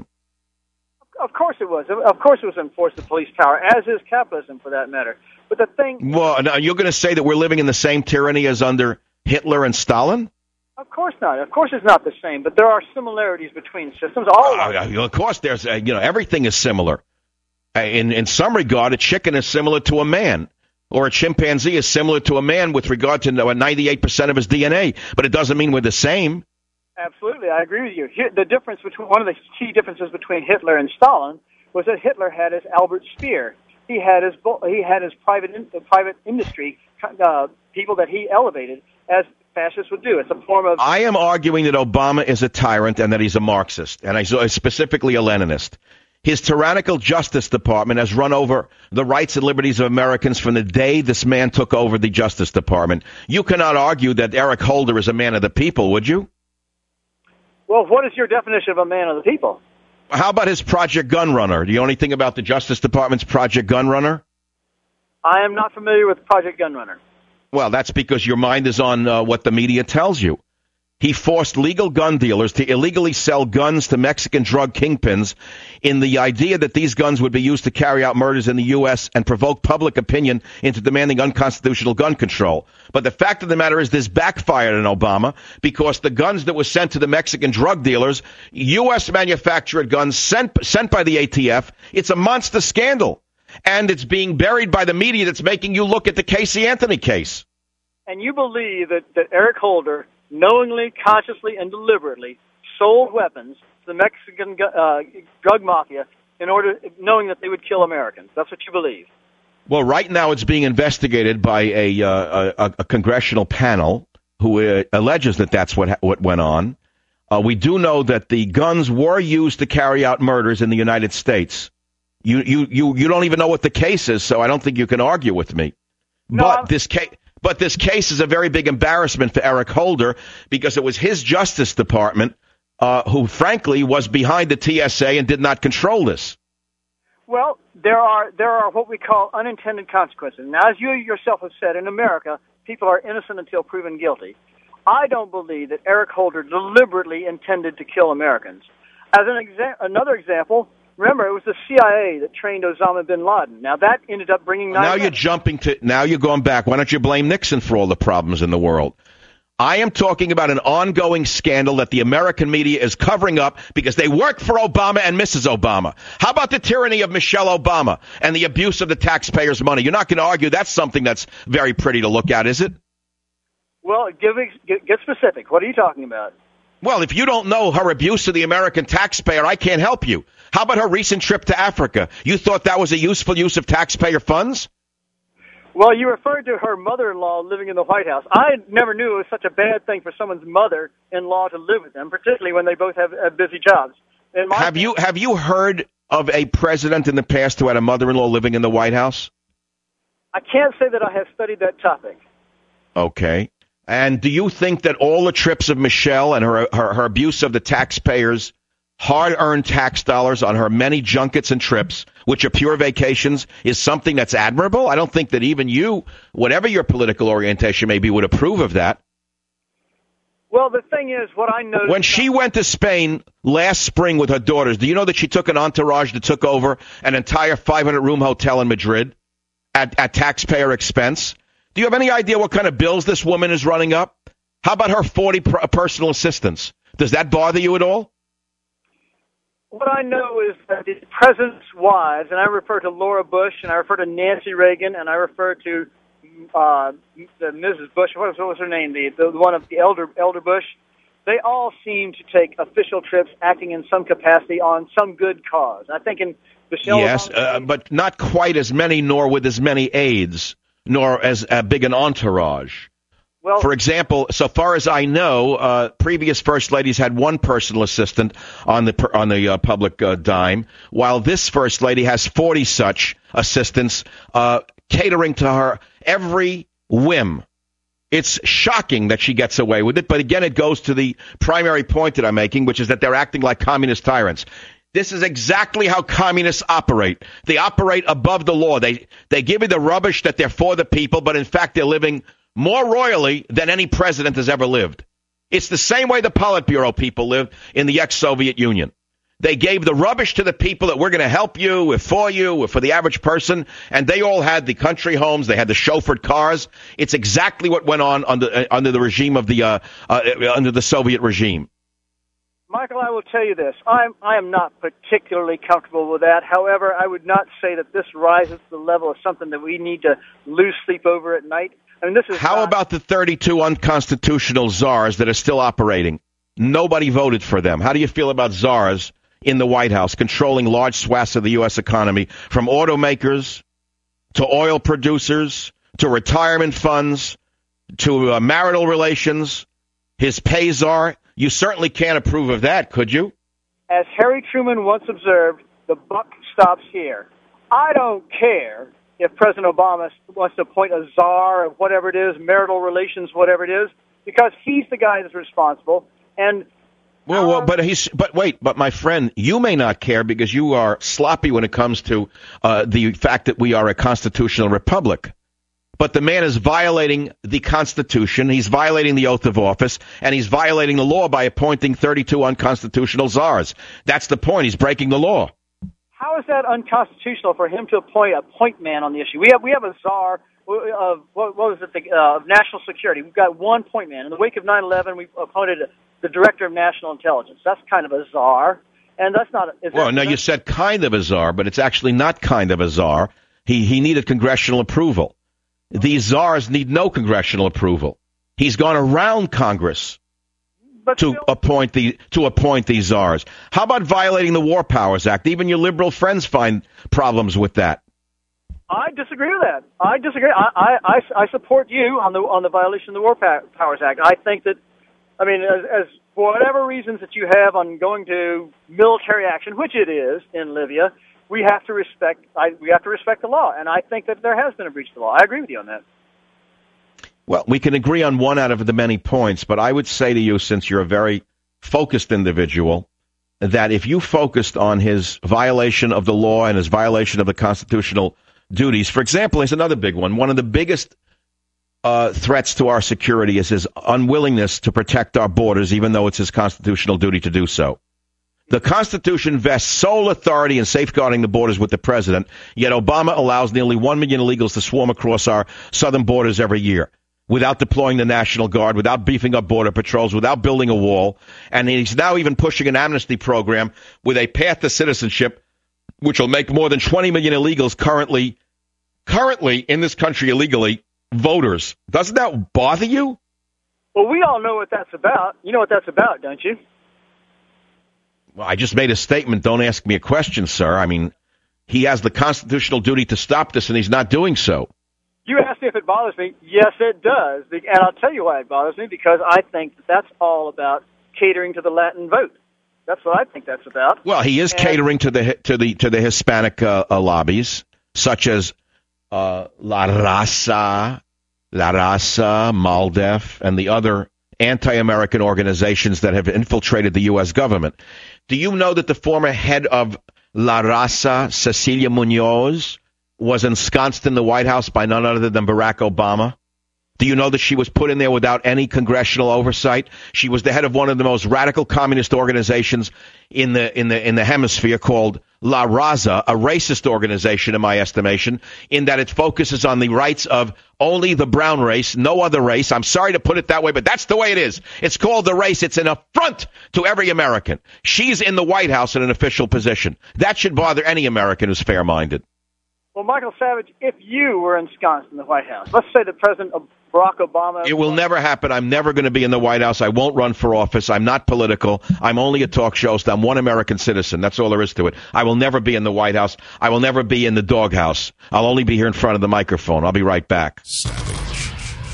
Of course it was. Of course it was enforced with police power, as is capitalism for that matter. But the thing... Well, now you're going to say that we're living in the same tyranny as under Hitler and Stalin? Of course not. Of course it's not the same, but there are similarities between systems. All uh, of course, there's uh, you know everything is similar. Uh, in in some regard, a chicken is similar to a man, or a chimpanzee is similar to a man with regard to ninety-eight percent of his D N A. But it doesn't mean we're the same. Absolutely, I agree with you. Here, the difference between one of the key differences between Hitler and Stalin was that Hitler had his Albert Speer. He had his he had his private in, private industry uh, people that he elevated as fascists would do. It's a form of... I am arguing that Obama is a tyrant and that he's a Marxist, and I specifically a Leninist. His tyrannical Justice Department has run over the rights and liberties of Americans from the day this man took over the Justice Department. You cannot argue that Eric Holder is a man of the people, would you? Well, what is your definition of a man of the people? How about his Project Gunrunner? Do you know anything about the Justice Department's Project Gunrunner? I am not familiar with Project Gunrunner. Well, that's because your mind is on uh, what the media tells you. He forced legal gun dealers to illegally sell guns to Mexican drug kingpins in the idea that these guns would be used to carry out murders in the U S and provoke public opinion into demanding unconstitutional gun control. But the fact of the matter is this backfired on Obama because the guns that were sent to the Mexican drug dealers, U S manufactured guns sent, sent by the A T F, it's a monster scandal. And it's being buried by the media that's making you look at the Casey Anthony case. And you believe that, that Eric Holder knowingly, consciously, and deliberately sold weapons to the Mexican uh, drug mafia in order, knowing that they would kill Americans. That's what you believe. Well, right now it's being investigated by a uh, a, a congressional panel who uh, alleges that that's what what went on. Uh, we do know that the guns were used to carry out murders in the United States. You you you you don't even know what the case is, so I don't think you can argue with me. No, but I'm- this case. But this case is a very big embarrassment for Eric Holder because it was his Justice Department uh, who, frankly, was behind the T S A and did not control this. Well, there are there are what we call unintended consequences. Now, as you yourself have said, in America, people are innocent until proven guilty. I don't believe that Eric Holder deliberately intended to kill Americans. As an exa- another example, remember, it was the C I A that trained Osama bin Laden. Now, that ended up bringing nine Now you're jumping to, now you're going back. Why don't you blame Nixon for all the problems in the world? I am talking about an ongoing scandal that the American media is covering up because they work for Obama and Missus Obama. How about the tyranny of Michelle Obama and the abuse of the taxpayers' money? You're not going to argue that's something that's very pretty to look at, is it? Well, give, get, get specific. What are you talking about? Well, if you don't know her abuse of the American taxpayer, I can't help you. How about her recent trip to Africa? You thought that was a useful use of taxpayer funds? Well, you referred to her mother-in-law living in the White House. I never knew it was such a bad thing for someone's mother-in-law to live with them, particularly when they both have, have busy jobs. In my Have you have you heard of a president in the past who had a mother-in-law living in the White House? I can't say that I have studied that topic. Okay. And do you think that all the trips of Michelle and her her, her abuse of the taxpayers' hard-earned tax dollars on her many junkets and trips, which are pure vacations, is something that's admirable? I don't think that even you, whatever your political orientation may be, would approve of that. Well, the thing is, what I noticed... When she went to Spain last spring with her daughters, do you know that she took an entourage that took over an entire five hundred room hotel in Madrid at, at taxpayer expense? Do you have any idea what kind of bills this woman is running up? How about her forty per- personal assistants? Does that bother you at all? What I know is that the president's wives, and I refer to Laura Bush, and I refer to Nancy Reagan, and I refer to uh, the Missus Bush. What was, what was her name? The, the one of the elder elder Bush. They all seem to take official trips, acting in some capacity on some good cause. I think in Michelle. Yes, uh, but not quite as many, nor with as many aides, nor as uh, big an entourage. Well, for example, so far as I know, uh, previous first ladies had one personal assistant on the on the uh, public uh, dime, while this first lady has forty such assistants uh, catering to her every whim. It's shocking that she gets away with it, but again, it goes to the primary point that I'm making, which is that they're acting like communist tyrants. This is exactly how communists operate. They operate above the law. They they give you the rubbish that they're for the people, but in fact, they're living more royally than any president has ever lived. It's the same way the Politburo people lived in the ex-Soviet Union. They gave the rubbish to the people that we're going to help you, we're for you, we're for the average person, and they all had the country homes, they had the chauffeured cars. It's exactly what went on under, uh, under the regime of the uh, uh, under the Soviet regime. Michael, I will tell you this. I'm, I am not particularly comfortable with that. However, I would not say that this rises to the level of something that we need to lose sleep over at night. I mean, this is How not... about the thirty-two unconstitutional czars that are still operating? Nobody voted for them. How do you feel about czars in the White House controlling large swaths of the U S economy, from automakers to oil producers to retirement funds to uh, marital relations? His pay czar? You certainly can't approve of that, could you? As Harry Truman once observed, the buck stops here. I don't care if President Obama wants to appoint a czar or whatever it is, marital relations, whatever it is, because he's the guy that's responsible. And well, well, but he's but wait, but my friend, you may not care because you are sloppy when it comes to uh, the fact that we are a constitutional republic. But the man is violating the Constitution, he's violating the oath of office, and he's violating the law by appointing thirty-two unconstitutional czars. That's the point. He's breaking the law. How is that unconstitutional for him to appoint a point man on the issue? We have we have a czar of what, what was it? The, uh, of national security. We've got one point man. In the wake of nine eleven, we appointed the director of national intelligence. That's kind of a czar, and that's not. Is well, that, no, you said kind of a czar, but it's actually not kind of a czar. He he needed congressional approval. These czars need no congressional approval. He's gone around Congress but to still, appoint the to appoint these czars. How about violating the War Powers Act? Even your liberal friends find problems with that. I disagree with that. I disagree. I I, I, I support you on the on the violation of the War Powers Act. I think that, I mean, as, as for whatever reasons that you have on going to military action, which it is in Libya, we have to respect. I, we have to respect the law, and I think that there has been a breach of the law. I agree with you on that. Well, we can agree on one out of the many points, but I would say to you, since you're a very focused individual, that if you focused on his violation of the law and his violation of the constitutional duties, for example, here's another big one. One of the biggest uh, threats to our security is his unwillingness to protect our borders, even though it's his constitutional duty to do so. The Constitution vests sole authority in safeguarding the borders with the president, yet Obama allows nearly one million illegals to swarm across our southern borders every year without deploying the National Guard, without beefing up border patrols, without building a wall. And he's now even pushing an amnesty program with a path to citizenship, which will make more than twenty million illegals currently, currently in this country illegally voters. Doesn't that bother you? Well, we all know what that's about. You know what that's about, don't you? Well, I just made a statement. Don't ask me a question, sir. I mean, he has the constitutional duty to stop this, and he's not doing so. You asked me if it bothers me. Yes, it does. And I'll tell you why it bothers me, because I think that that's all about catering to the Latin vote. That's what I think that's about. Well, he is and, catering to the to the to the Hispanic uh, uh, lobbies, such as uh, La Raza, La Raza, MALDEF, and the other anti-American organizations that have infiltrated the U S government. Do you know that the former head of La Raza, Cecilia Munoz, was ensconced in the White House by none other than Barack Obama Do you know that she was put in there without any congressional oversight? She was the head of one of the most radical communist organizations in the in the in the hemisphere called La Raza, a racist organization in my estimation, in that it focuses on the rights of only the brown race, no other race. I'm sorry to put it that way, but that's the way it is. It's called the race. It's an affront to every American. She's in the White House in an official position. That should bother any American who's fair-minded. Well, Michael Savage, if you were ensconced in the White House, let's say the President Barack Obama... It will never happen. I'm never going to be in the White House. I won't run for office. I'm not political. I'm only a talk show host. I'm one American citizen. That's all there is to it. I will never be in the White House. I will never be in the doghouse. I'll only be here in front of the microphone. I'll be right back. Savage.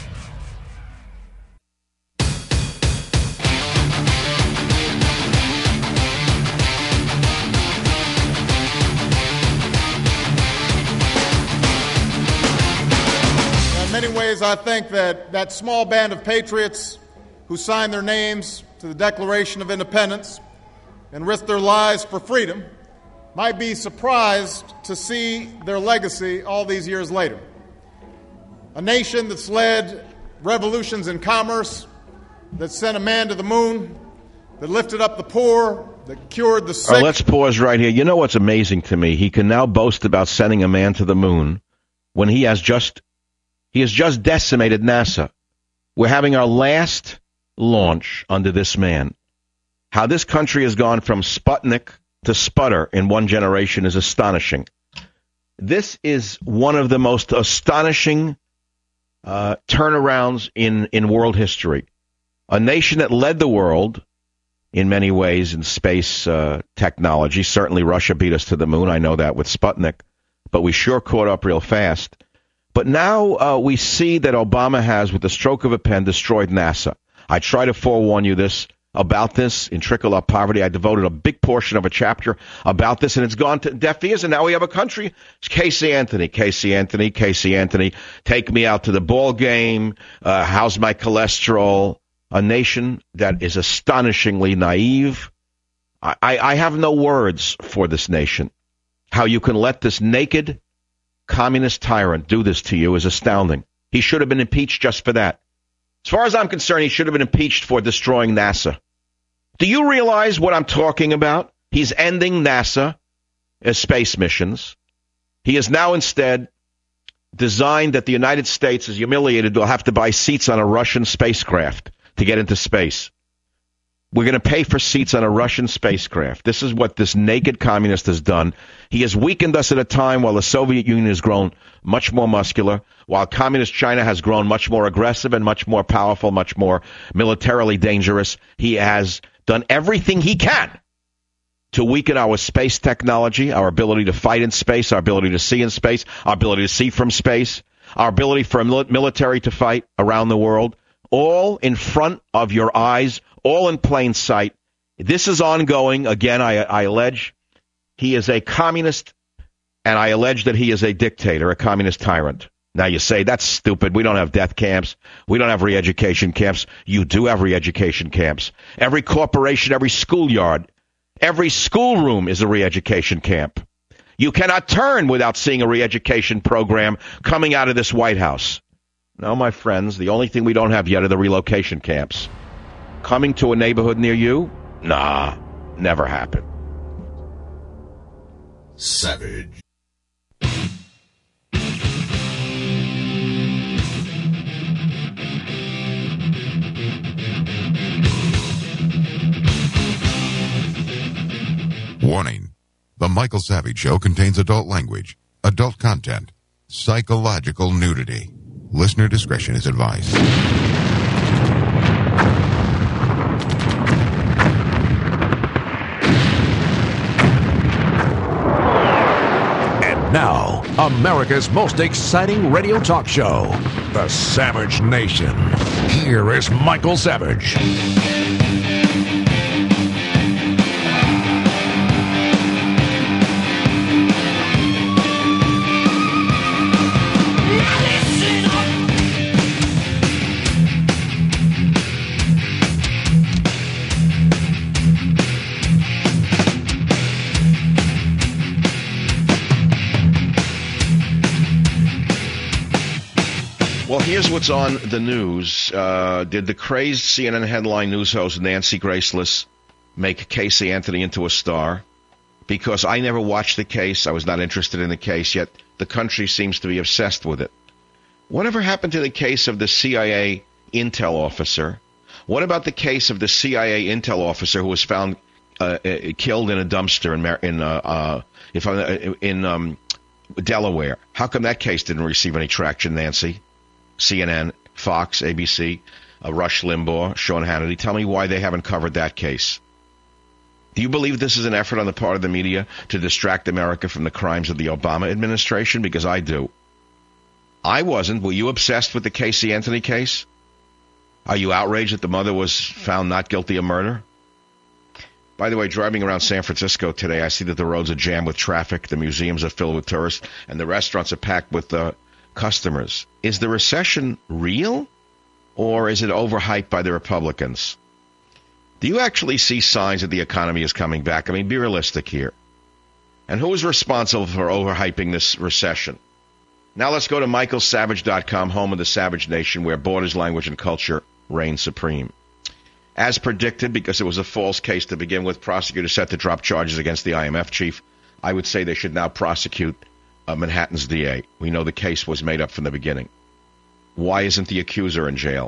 In many ways, I think that that small band of patriots who signed their names to the Declaration of Independence and risked their lives for freedom might be surprised to see their legacy all these years later. A nation that's led revolutions in commerce, that sent a man to the moon, that lifted up the poor, that cured the sick. Uh, let's pause right here. You know what's amazing to me? He can now boast about sending a man to the moon when he has just he has just decimated NASA. We're having our last launch under this man. How this country has gone from Sputnik to sputter in one generation is astonishing. This is one of the most astonishing uh, turnarounds in, in world history. A nation that led the world in many ways in space uh, technology. Certainly Russia beat us to the moon. I know that with Sputnik. But we sure caught up real fast. But now uh, we see that Obama has, with the stroke of a pen, destroyed NASA. I try to forewarn you this about this in Trickle Up Poverty. I devoted a big portion of a chapter about this, and it's gone to deaf ears, and now we have a country. It's Casey Anthony, Casey Anthony, Casey Anthony. Take me out to the ball game. Uh, how's my cholesterol? A nation that is astonishingly naive. I, I, I have no words for this nation. How you can let this naked communist tyrant do this to you is astounding. He should have been impeached just for that. As far as I'm concerned, he should have been impeached for destroying NASA. Do you realize what I'm talking about? He's ending NASA as space missions. He has now instead designed that the United States is humiliated. They'll have to buy seats on a Russian spacecraft to get into space. We're going to pay for seats on a Russian spacecraft. This is what this naked communist has done. He has weakened us at a time while the Soviet Union has grown much more muscular, while communist China has grown much more aggressive and much more powerful, much more militarily dangerous. He has done everything he can to weaken our space technology, our ability to fight in space, our ability to see in space, our ability to see from space, our ability for a military to fight around the world, all in front of your eyes, all in plain sight. This is ongoing. Again, I, I allege he is a communist, and I allege that he is a dictator, a communist tyrant. Now you say, that's stupid. We don't have death camps. We don't have re-education camps. You do have re-education camps. Every corporation, every schoolyard, every schoolroom is a re-education camp. You cannot turn without seeing a re-education program coming out of this White House. No, my friends, the only thing we don't have yet are the relocation camps. Coming to a neighborhood near you? Nah, never happened. Savage. Warning. The Michael Savage Show contains adult language, adult content, psychological nudity. Listener discretion is advised. Now, America's most exciting radio talk show, The Savage Nation. Here is Michael Savage. Well, here's what's on the news. Uh, did the crazed C N N headline news host Nancy Graceless make Casey Anthony into a star? Because I never watched the case. I was not interested in the case, yet the country seems to be obsessed with it. Whatever happened to the case of the C I A intel officer? What about the case of the C I A intel officer who was found uh, uh, killed in a dumpster in in uh, uh, if I, in um, Delaware? How come that case didn't receive any traction, Nancy? C N N, Fox, A B C, uh, Rush Limbaugh, Sean Hannity. Tell me why they haven't covered that case. Do you believe this is an effort on the part of the media to distract America from the crimes of the Obama administration? Because I do. I wasn't. Were you obsessed with the Casey Anthony case? Are you outraged that the mother was found not guilty of murder? By the way, driving around San Francisco today, I see that the roads are jammed with traffic, the museums are filled with tourists, and the restaurants are packed with uh, customers. Is the recession real, or is it overhyped by the Republicans? Do you actually see signs that the economy is coming back? I mean, be realistic here. And who is responsible for overhyping this recession? Now let's go to Michael Savage dot com, home of the Savage Nation, where borders, language, and culture reign supreme. As predicted, because it was a false case to begin with, prosecutors set to drop charges against the I M F chief. I would say they should now prosecute uh, Manhattan's D A. We know the case was made up from the beginning. Why isn't the accuser in jail?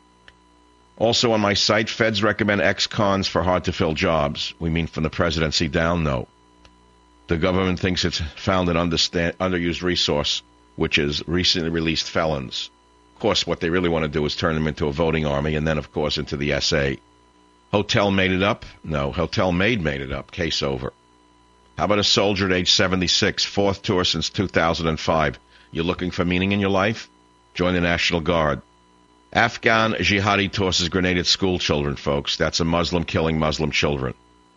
Also on my site, feds recommend ex-cons for hard-to-fill jobs. We mean from the presidency down? No. The government thinks it's found an understand, underused resource, which is recently released felons. Of course, what they really want to do is turn them into a voting army and then, of course, into the S A. Hotel made it up? No. Hotel maid made it up. Case over. How about a soldier at age seventy-six, fourth tour since two thousand five? You're looking for meaning in your life? Join the National Guard. Afghan jihadi tosses grenade at school children, folks. That's a Muslim killing Muslim children.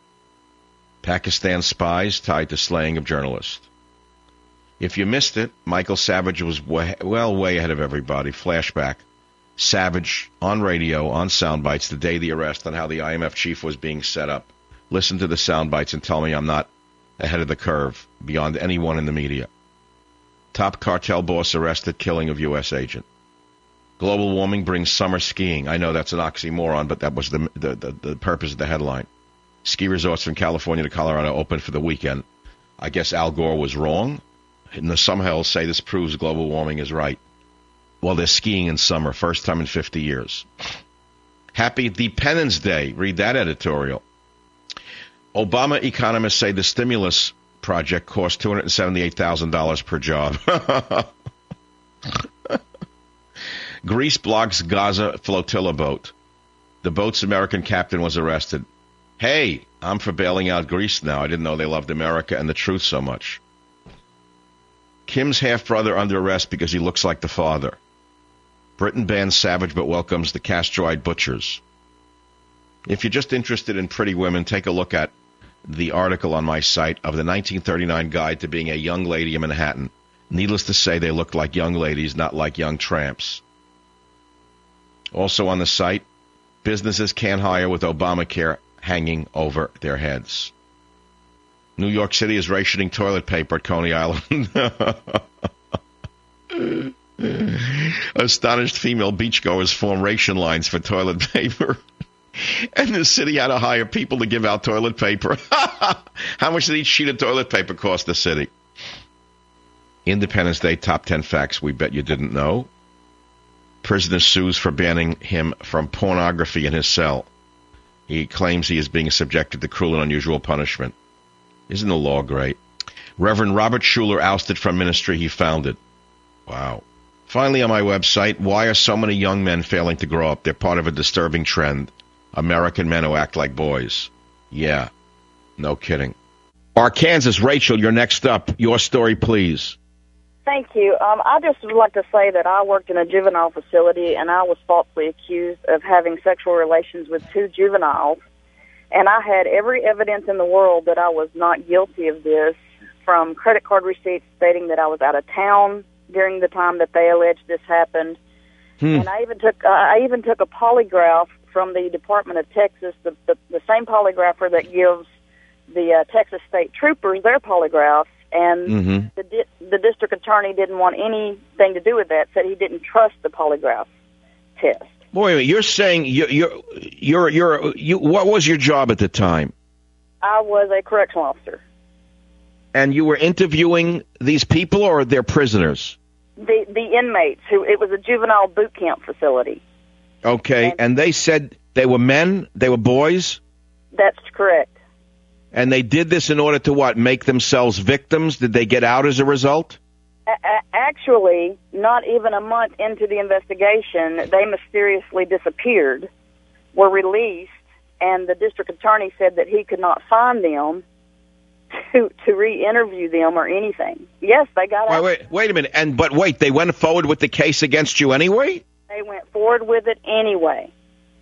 Pakistan spies tied to slaying of journalists. If you missed it, Michael Savage was way, well way ahead of everybody. Flashback. Savage on radio, on sound bites, the day of the arrest, on how the I M F chief was being set up. Listen to the sound bites and tell me I'm not ahead of the curve, beyond anyone in the media. Top cartel boss arrested, killing of U S agent. Global warming brings summer skiing. I know that's an oxymoron, but that was the, the, the, the purpose of the headline. Ski resorts from California to Colorado open for the weekend. I guess Al Gore was wrong. And somehow he'll say this proves global warming is right. Well, they're skiing in summer, first time in fifty years. Happy Dependence Day. Read that editorial. Obama economists say the stimulus project cost two hundred seventy-eight thousand dollars per job. Greece blocks Gaza flotilla boat. The boat's American captain was arrested. Hey, I'm for bailing out Greece now. I didn't know they loved America and the truth so much. Kim's half-brother under arrest because he looks like the father. Britain bans Savage but welcomes the Castroid butchers. If you're just interested in pretty women, take a look at the article on my site of the nineteen thirty-nine Guide to Being a Young Lady in Manhattan. Needless to say, they look like young ladies, not like young tramps. Also on the site, businesses can't hire with Obamacare hanging over their heads. New York City is rationing toilet paper at Coney Island. Astonished female beachgoers form ration lines for toilet paper. And the city had to hire people to give out toilet paper. How much did each sheet of toilet paper cost the city? Independence Day top ten facts we bet you didn't know. Prisoner sues for banning him from pornography in his cell. He claims he is being subjected to cruel and unusual punishment. Isn't the law great? Reverend Robert Schuller ousted from ministry he founded. Wow. Finally, on my website, why are so many young men failing to grow up? They're part of a disturbing trend. American men who act like boys. Yeah, no kidding. Arkansas, Rachel, you're next up. Your story, please. Thank you. Um, I just would like to say that I worked in a juvenile facility, and I was falsely accused of having sexual relations with two juveniles. And I had every evidence in the world that I was not guilty of this, from credit card receipts stating that I was out of town during the time that they alleged this happened. Hmm. And I even took uh, I even took a polygraph from the Department of Texas, the, the, the same polygrapher that gives the uh, Texas State Troopers their polygraphs. And Mm-hmm. the di- the district attorney didn't want anything to do with that. Said he didn't trust the polygraph test. Wait a minute. You're saying you you're you're you're you. What was your job at the time? I was a correctional officer. And you were interviewing these people, or they're prisoners? The the inmates who it was a juvenile boot camp facility. Okay, and, and they said they were men, they were boys? That's correct. And they did this in order to what? Make themselves victims? Did they get out as a result? A- a- actually, not even a month into the investigation, they mysteriously disappeared, were released, and the district attorney said that he could not find them to to re-interview them or anything. Yes, they got Wait, out. wait, wait a minute. And but wait, they went forward with the case against you anyway? They went forward with it anyway.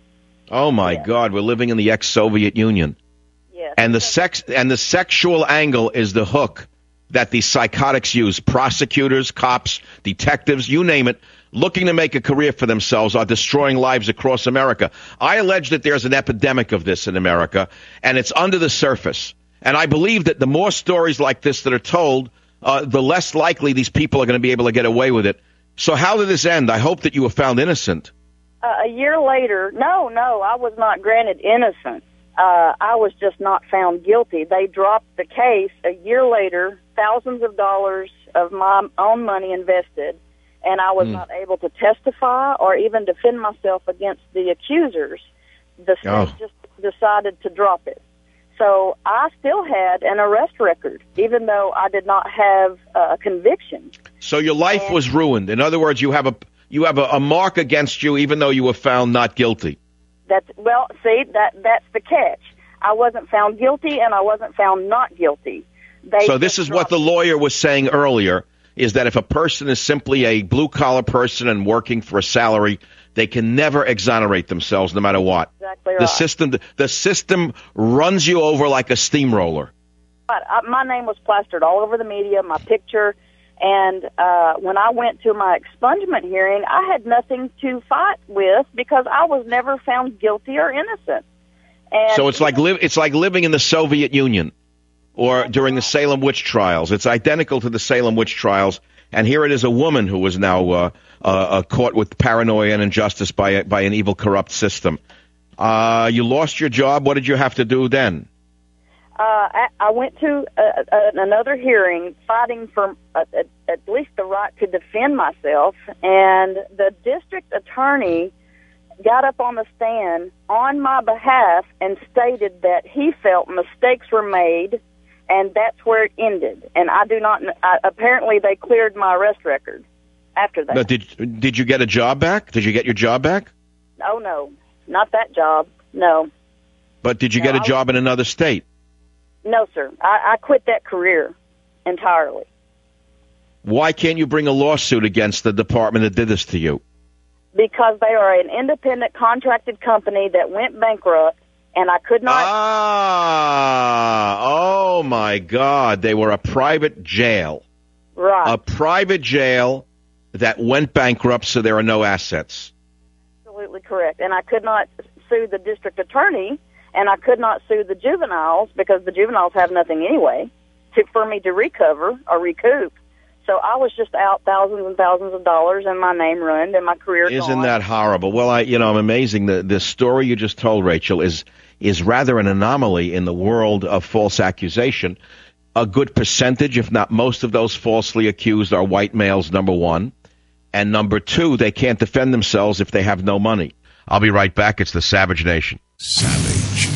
Oh my God, we're living in the ex-Soviet Union. Yes. And the sex and the sexual angle is the hook that these psychotics use. Prosecutors, cops, detectives, you name it, looking to make a career for themselves are destroying lives across America. I allege that there's an epidemic of this in America, and it's under the surface. And I believe that the more stories like this that are told, uh, the less likely these people are going to be able to get away with it. So how did this end? I hope that you were found innocent. Uh, a year later, no, no, I was not granted innocent. Uh, I was just not found guilty. They dropped the case a year later, thousands of dollars of my own money invested, and I was Mm. not able to testify or even defend myself against the accusers. The state Oh. just decided to drop it. So I still had an arrest record, even though I did not have a conviction. So your life And- was ruined. In other words, you have a you have a, a mark against you, even though you were found not guilty. That's, well, see, that that's the catch. I wasn't found guilty, and I wasn't found not guilty. They So this is what the lawyer was saying earlier, is that if a person is simply a blue-collar person and working for a salary, they can never exonerate themselves no matter what. Exactly The right. system the system runs you over like a steamroller. But I, my name was plastered all over the media, my picture, and uh, when I went to my expungement hearing, I had nothing to fight with because I was never found guilty or innocent. And So it's like li- it's like living in the Soviet Union or during the Salem witch trials. It's identical to the Salem witch trials. And here it is, a woman who is now uh, uh, uh, caught with paranoia and injustice by a, by an evil, corrupt system. Uh, you lost your job. What did you have to do then? Uh, I, I went to uh, uh, another hearing fighting for uh, at, at least the right to defend myself, and the district attorney got up on the stand on my behalf and stated that he felt mistakes were made, and that's where it ended. And I do not. I, apparently, they cleared my arrest record after that. But did did you get a job back? Did you get your job back? Oh no, not that job. No, But did you No, get a I- job in another state? no, sir. I, I quit that career entirely. Why can't you bring a lawsuit against the department that did this to you? Because they are an independent contracted company that went bankrupt, and I could not. Ah, oh my God. They were a private jail. Right. A private jail that went bankrupt, so there are no assets. Absolutely correct. And I could not sue the district attorney, and I could not sue the juveniles because the juveniles have nothing anyway to, for me to recover or recoup. So I was just out thousands and thousands of dollars, and my name ruined, and my career Isn't gone. that horrible? Well, I, you know, I'm amazing. The the story you just told, Rachel, is is rather an anomaly in the world of false accusation. A good percentage, if not most, of those falsely accused are white males, number one. And number two, they can't defend themselves if they have no money. I'll be right back. It's the Savage Nation. Savage.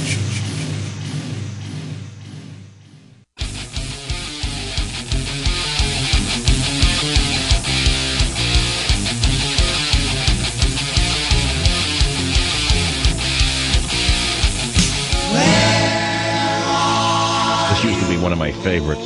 This used to be one of my favorites.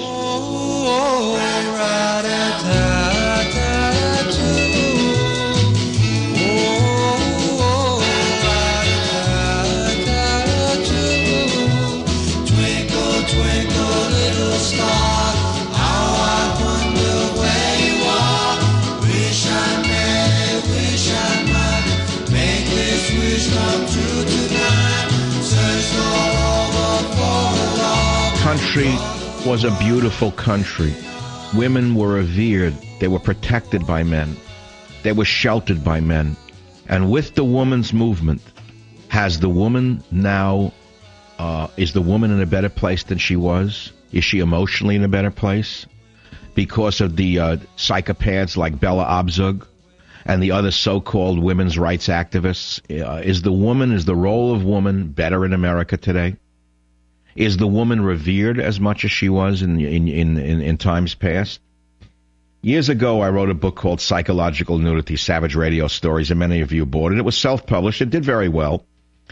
Twinkle, twinkle, little star, how I wonder where you are. Wish I may, wish I might make this wish come true tonight. Searched all over for a long Country was a beautiful country. Women were revered. They were protected by men. They were sheltered by men. And with the woman's movement, has the woman now, uh, is the woman in a better place than she was? Is she emotionally in a better place? Because of the uh, psychopaths like Bella Abzug and the other so-called women's rights activists? Uh, is the woman, is the role of woman better in America today? Is the woman revered as much as she was in in, in, in in times past? Years ago, I wrote a book called Psychological Nudity, Savage Radio Stories, and many of you bought it. It was self-published. It did very well.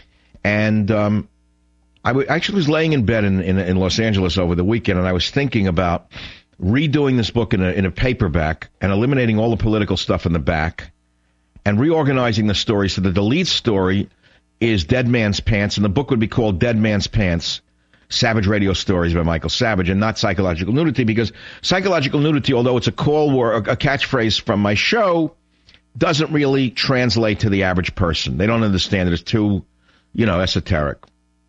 And um, I w- actually was laying in bed in, in, in Los Angeles over the weekend, and I was thinking about redoing this book in a, in a paperback and eliminating all the political stuff in the back and reorganizing the story so that the lead story is Dead Man's Pants, and the book would be called Dead Man's Pants, Savage Radio Stories by Michael Savage, and not Psychological Nudity, because Psychological Nudity, although it's a call word, a catchphrase from my show, doesn't really translate to the average person. They don't understand it. It's too, you know, esoteric.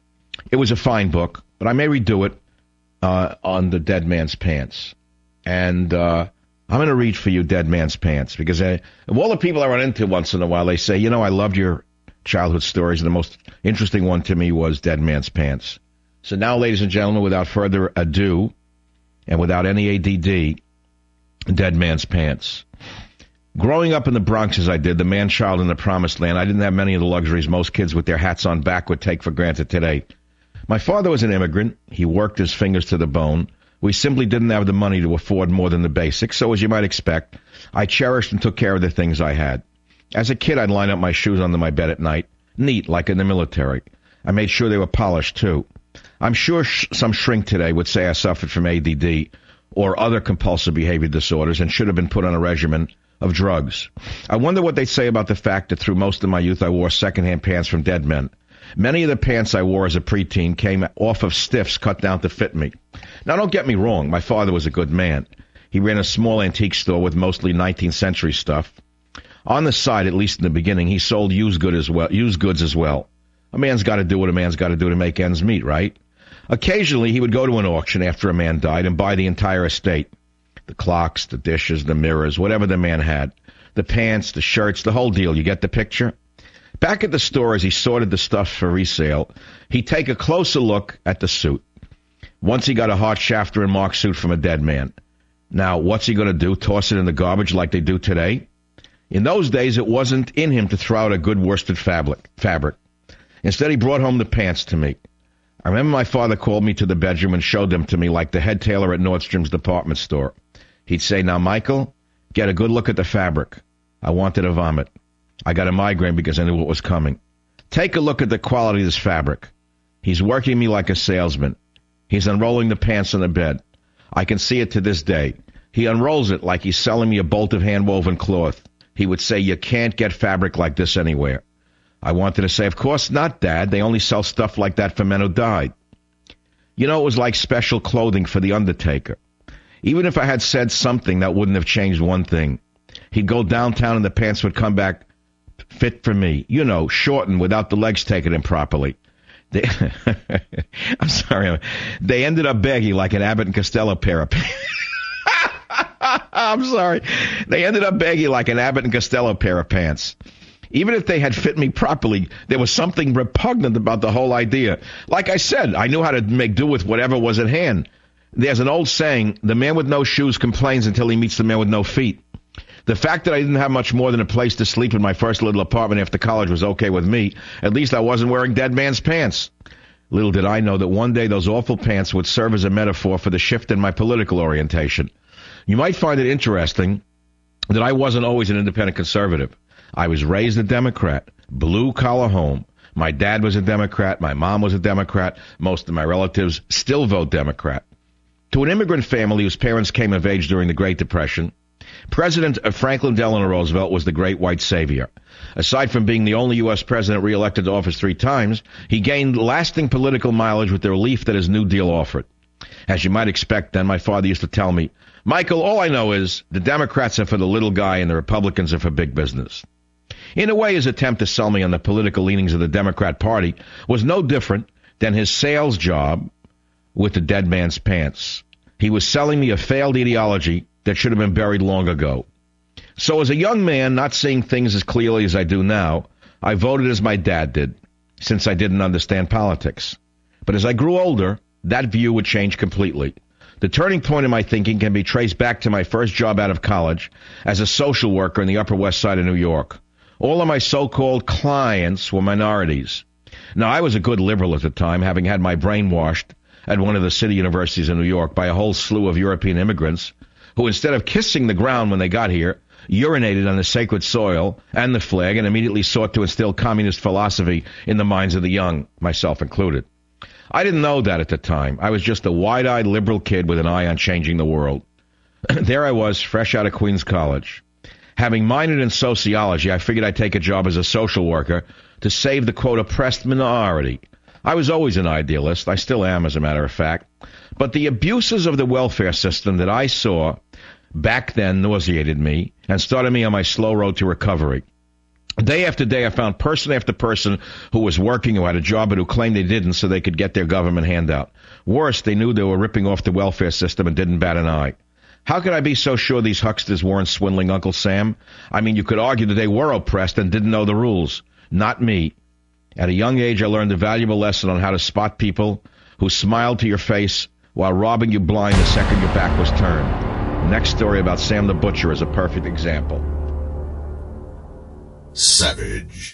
It was a fine book, but I may redo it uh, on the Dead Man's Pants. And uh, I'm going to read for you Dead Man's Pants, because I, of all the people I run into once in a while, they say, you know, I loved your childhood stories, and the most interesting one to me was Dead Man's Pants. So now, ladies and gentlemen, without further ado, and without any A D D, Dead Man's Pants. Growing up in the Bronx as I did, the man-child in the promised land, I didn't have many of the luxuries most kids with their hats on back would take for granted today. My father was an immigrant. He worked his fingers to the bone. We simply didn't have the money to afford more than the basics, so as you might expect, I cherished and took care of the things I had. As a kid, I'd line up my shoes under my bed at night, neat, like in the military. I made sure they were polished, too. I'm sure sh- some shrink today would say I suffered from A D D or other compulsive behavior disorders and should have been put on a regimen of drugs. I wonder what they'd say about the fact that through most of my youth I wore secondhand pants from dead men. Many of the pants I wore as a preteen came off of stiffs cut down to fit me. Now, don't get me wrong. My father was a good man. He ran a small antique store with mostly nineteenth century stuff. On the side, at least in the beginning, he sold used, good as well, used goods as well. A man's got to do what a man's got to do to make ends meet, right? Occasionally, he would go to an auction after a man died and buy the entire estate. The clocks, the dishes, the mirrors, whatever the man had. The pants, the shirts, the whole deal. You get the picture? Back at the store, as he sorted the stuff for resale, he'd take a closer look at the suit. Once he got a Hart Shafter and Mark suit from a dead man. Now, what's he going to do? Toss it in the garbage like they do today? In those days, it wasn't in him to throw out a good worsted fabric. fabric. Instead, he brought home the pants to me. I remember my father called me to the bedroom and showed them to me like the head tailor at Nordstrom's department store. He'd say, now, Michael, get a good look at the fabric. I wanted to vomit. I got a migraine because I knew what was coming. Take a look at the quality of this fabric. He's working me like a salesman. He's unrolling the pants on the bed. I can see it to this day. He unrolls it like he's selling me a bolt of hand-woven cloth. He would say, you can't get fabric like this anywhere. I wanted to say, of course not, Dad. They only sell stuff like that for men who died. You know, it was like special clothing for the undertaker. Even if I had said something, that wouldn't have changed one thing. He'd go downtown and the pants would come back fit for me. You know, shortened without the legs taken in properly. They, I'm sorry. They ended up baggy like an Abbott and Costello pair of pants. I'm sorry. They ended up baggy like an Abbott and Costello pair of pants. Even if they had fit me properly, there was something repugnant about the whole idea. Like I said, I knew how to make do with whatever was at hand. There's an old saying, the man with no shoes complains until he meets the man with no feet. The fact that I didn't have much more than a place to sleep in my first little apartment after college was okay with me. At least I wasn't wearing dead man's pants. Little did I know that one day those awful pants would serve as a metaphor for the shift in my political orientation. You might find it interesting that I wasn't always an independent conservative. I was raised a Democrat, blue-collar home. My dad was a Democrat. My mom was a Democrat. Most of my relatives still vote Democrat. To an immigrant family whose parents came of age during the Great Depression, President Franklin Delano Roosevelt was the great white savior. Aside from being the only U S president reelected to office three times, he gained lasting political mileage with the relief that his New Deal offered. As you might expect, then, my father used to tell me, Michael, all I know is the Democrats are for the little guy and the Republicans are for big business. In a way, his attempt to sell me on the political leanings of the Democrat Party was no different than his sales job with the dead man's pants. He was selling me a failed ideology that should have been buried long ago. So as a young man, not seeing things as clearly as I do now, I voted as my dad did, since I didn't understand politics. But as I grew older, that view would change completely. The turning point in my thinking can be traced back to my first job out of college as a social worker in the Upper West Side of New York. All of my so-called clients were minorities. Now, I was a good liberal at the time, having had my brain washed at one of the city universities in New York by a whole slew of European immigrants who, instead of kissing the ground when they got here, urinated on the sacred soil and the flag and immediately sought to instill communist philosophy in the minds of the young, myself included. I didn't know that at the time. I was just a wide-eyed liberal kid with an eye on changing the world. There I was, fresh out of Queens College. Having minored in sociology, I figured I'd take a job as a social worker to save the, quote, oppressed minority. I was always an idealist. I still am, as a matter of fact. But the abuses of the welfare system that I saw back then nauseated me and started me on my slow road to recovery. Day after day, I found person after person who was working, who had a job, but who claimed they didn't so they could get their government handout. Worse, they knew they were ripping off the welfare system and didn't bat an eye. How could I be so sure these hucksters weren't swindling Uncle Sam? I mean, you could argue that they were oppressed and didn't know the rules. Not me. At a young age, I learned a valuable lesson on how to spot people who smiled to your face while robbing you blind the second your back was turned. The next story about Sam the Butcher is a perfect example. Savage.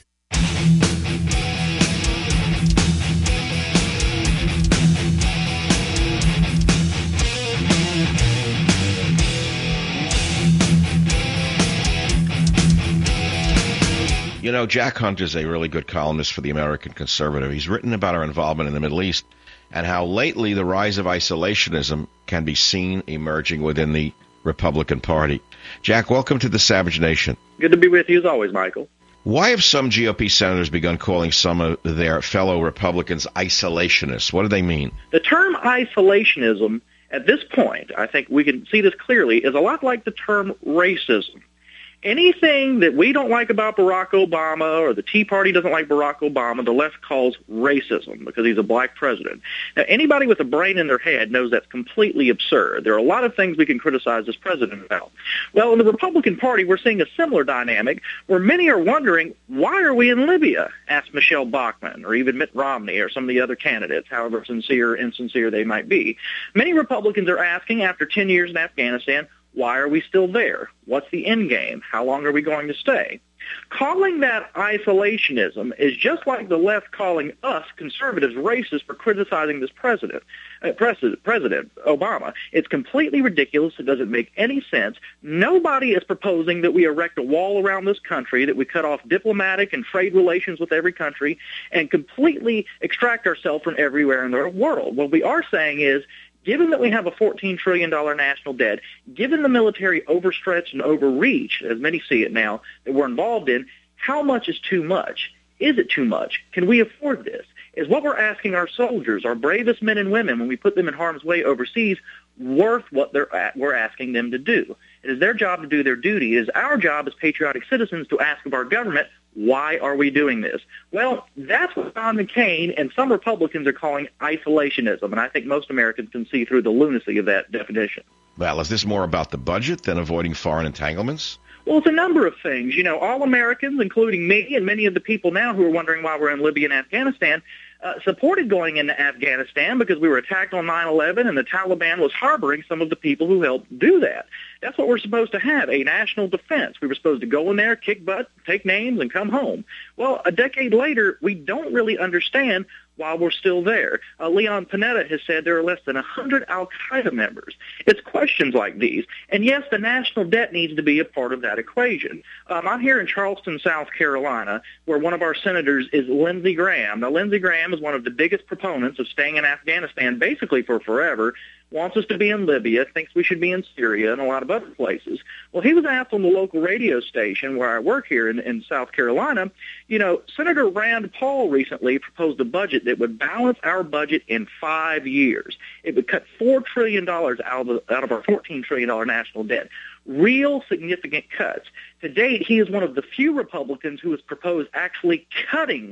You know, Jack Hunter's a really good columnist for the American Conservative. He's written about our involvement in the Middle East and how lately the rise of isolationism can be seen emerging within the Republican Party. Jack, welcome to the Savage Nation. Good to be with you as always, Michael. Why have some G O P senators begun calling some of their fellow Republicans isolationists? What do they mean? The term isolationism, at this point, I think we can see this clearly, is a lot like the term racism. Anything that we don't like about Barack Obama or the Tea Party doesn't like Barack Obama, the left calls racism because he's a black president. Now, anybody with a brain in their head knows that's completely absurd. There are a lot of things we can criticize this president about. Well, in the Republican Party, we're seeing a similar dynamic where many are wondering, why are we in Libya? Ask Michelle Bachmann or even Mitt Romney or some of the other candidates, however sincere or insincere they might be. Many Republicans are asking, after ten years in Afghanistan, why are we still there? What's the end game? How long are we going to stay? Calling that isolationism is just like the left calling us conservatives racist for criticizing this president, uh, president, President Obama. It's completely ridiculous. It doesn't make any sense. Nobody is proposing that we erect a wall around this country, that we cut off diplomatic and trade relations with every country, and completely extract ourselves from everywhere in the world. What we are saying is, given that we have a fourteen trillion dollars national debt, given the military overstretch and overreach, as many see it now, that we're involved in, how much is too much? Is it too much? Can we afford this? Is what we're asking our soldiers, our bravest men and women, when we put them in harm's way overseas, worth what they're at, we're asking them to do? It is their job to do their duty. It is our job as patriotic citizens to ask of our government, why are we doing this? Well, that's what John McCain and some Republicans are calling isolationism, and I think most Americans can see through the lunacy of that definition. Well, is this more about the budget than avoiding foreign entanglements? Well, it's a number of things. You know, all Americans, including me and many of the people now who are wondering why we're in Libya and Afghanistan, uh, supported going into Afghanistan because we were attacked on nine eleven and the Taliban was harboring some of the people who helped do that. That's what we're supposed to have, a national defense. We were supposed to go in there, kick butt, take names, and come home. Well, a decade later, we don't really understand why we're still there. Uh, Leon Panetta has said there are less than one hundred al-Qaeda members. It's questions like these. And yes, the national debt needs to be a part of that equation. Um, I'm here in Charleston, South Carolina, where one of our senators is Lindsey Graham. Now, Lindsey Graham is one of the biggest proponents of staying in Afghanistan basically for forever, wants us to be in Libya, thinks we should be in Syria and a lot of other places. Well, he was asked on the local radio station where I work here in, in South Carolina, you know, Senator Rand Paul recently proposed a budget that would balance our budget in five years. It would cut four trillion dollars out of, out of our fourteen trillion dollars national debt. Real significant cuts. To date, he is one of the few Republicans who has proposed actually cutting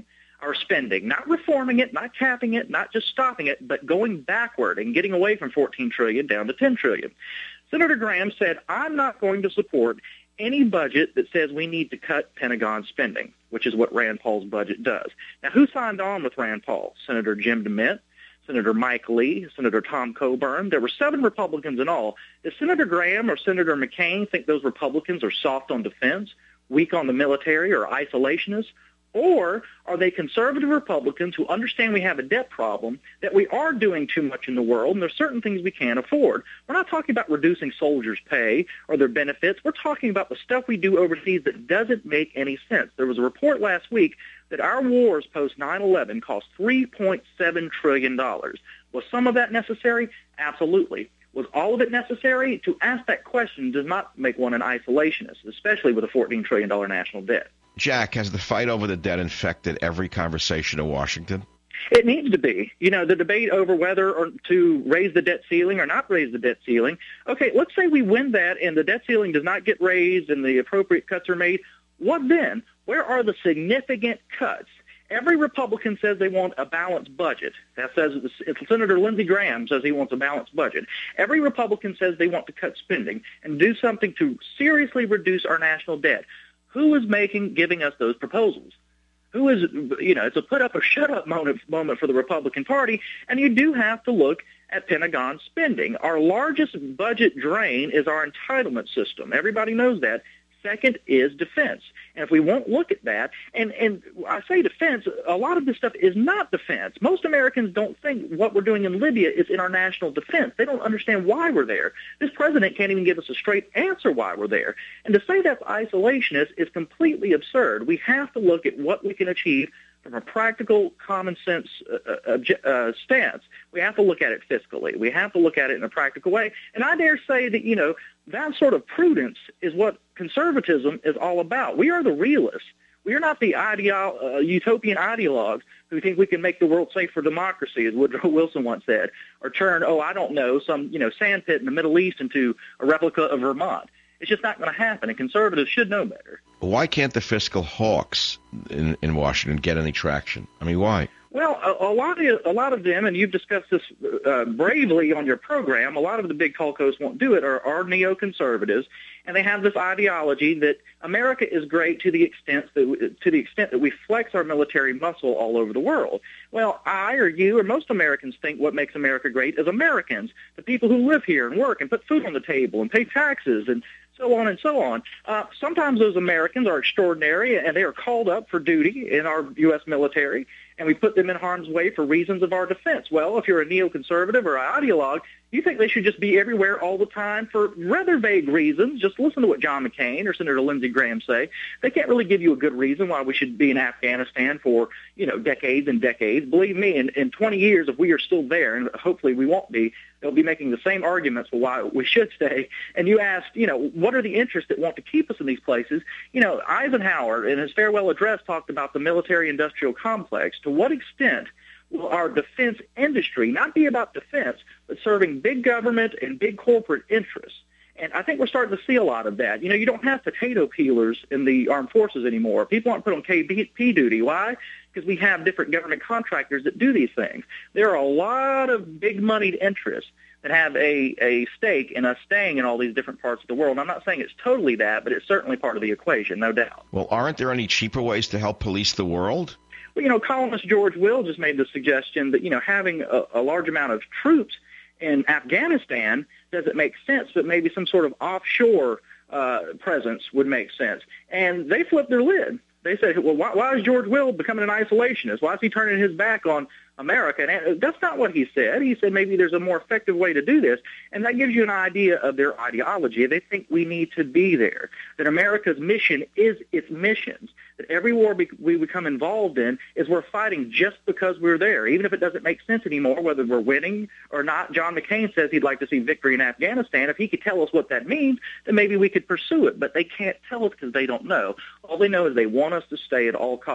our spending, not reforming it, not capping it, not just stopping it, but going backward and getting away from fourteen trillion dollars down to ten trillion dollars. Senator Graham said, I'm not going to support any budget that says we need to cut Pentagon spending, which is what Rand Paul's budget does. Now, who signed on with Rand Paul? Senator Jim DeMint, Senator Mike Lee, Senator Tom Coburn. There were seven Republicans in all. Does Senator Graham or Senator McCain think those Republicans are soft on defense, weak on the military, or isolationists? Or are they conservative Republicans who understand we have a debt problem, that we are doing too much in the world, and there's certain things we can't afford? We're not talking about reducing soldiers' pay or their benefits. We're talking about the stuff we do overseas that doesn't make any sense. There was a report last week that our wars post nine eleven cost three point seven trillion dollars. Was some of that necessary? Absolutely. Was all of it necessary? To ask that question does not make one an isolationist, especially with a fourteen trillion dollars national debt. Jack, has the fight over the debt infected every conversation in Washington? It needs to be. You know, the debate over whether or to raise the debt ceiling or not raise the debt ceiling. Okay, let's say we win that and the debt ceiling does not get raised and the appropriate cuts are made. What then? Where are the significant cuts? Every Republican says they want a balanced budget. That says Senator Lindsey Graham says he wants a balanced budget. Every Republican says they want to cut spending and do something to seriously reduce our national debt. Who is making, giving us those proposals? Who is, you know, it's a put up or shut up moment, moment for the Republican Party, and you do have to look at Pentagon spending. Our largest budget drain is our entitlement system. Everybody knows that. Second is defense. And if we won't look at that, and, and I say defense, a lot of this stuff is not defense. Most Americans don't think what we're doing in Libya is in our national defense. They don't understand why we're there. This president can't even give us a straight answer why we're there. And to say that's isolationist is completely absurd. We have to look at what we can achieve from a practical, common sense uh, uh, stance. We have to look at it fiscally. We have to look at it in a practical way. And I dare say that, you know, that sort of prudence is what conservatism is all about. We are the realists. We are not the ideo- uh, utopian ideologues who think we can make the world safe for democracy, as Woodrow Wilson once said, or turn, oh, I don't know, some, you know, sandpit in the Middle East into a replica of Vermont. It's just not going to happen, and conservatives should know better. Why can't the fiscal hawks in, in Washington get any traction? I mean, why? Well, a, a lot of a lot of them, and you've discussed this uh, bravely on your program, a lot of the big colcos won't do it, are, are neoconservatives, and they have this ideology that America is great to the extent that to the extent that we flex our military muscle all over the world. Well, I or you or most Americans think what makes America great is Americans, the people who live here and work and put food on the table and pay taxes and so on and so on. Uh, sometimes those Americans are extraordinary, and they are called up for duty in our U S military, and we put them in harm's way for reasons of our defense. Well, if you're a neoconservative or an ideologue, you think they should just be everywhere all the time for rather vague reasons. Just listen to what John McCain or Senator Lindsey Graham say. They can't really give you a good reason why we should be in Afghanistan for, you know, decades and decades. Believe me, in, in twenty years, if we are still there, and hopefully we won't be, they'll be making the same arguments for why we should stay. And you asked, you know, what are the interests that want to keep us in these places? You know, Eisenhower, in his farewell address, talked about the military-industrial complex. To what extent will our defense industry not be about defense, but serving big government and big corporate interests? And I think we're starting to see a lot of that. You know, you don't have potato peelers in the armed forces anymore. People aren't put on K P duty. Why? Because we have different government contractors that do these things. There are a lot of big-moneyed interests that have a, a stake in us staying in all these different parts of the world. And I'm not saying it's totally that, but it's certainly part of the equation, no doubt. Well, aren't there any cheaper ways to help police the world? Well, you know, columnist George Will just made the suggestion that, you know, having a, a large amount of troops in Afghanistan doesn't make sense, but maybe some sort of offshore uh, presence would make sense. And they flipped their lid. They said, well, why, why is George Will becoming an isolationist? Why is he turning his back on America? And that's not what he said. He said maybe there's a more effective way to do this. And that gives you an idea of their ideology. They think we need to be there, that America's mission is its missions, that every war we become involved in is we're fighting just because we're there, even if it doesn't make sense anymore, whether we're winning or not. John McCain says he'd like to see victory in Afghanistan. If he could tell us what that means, then maybe we could pursue it. But they can't tell us because they don't know. All they know is they want us to stay at all costs.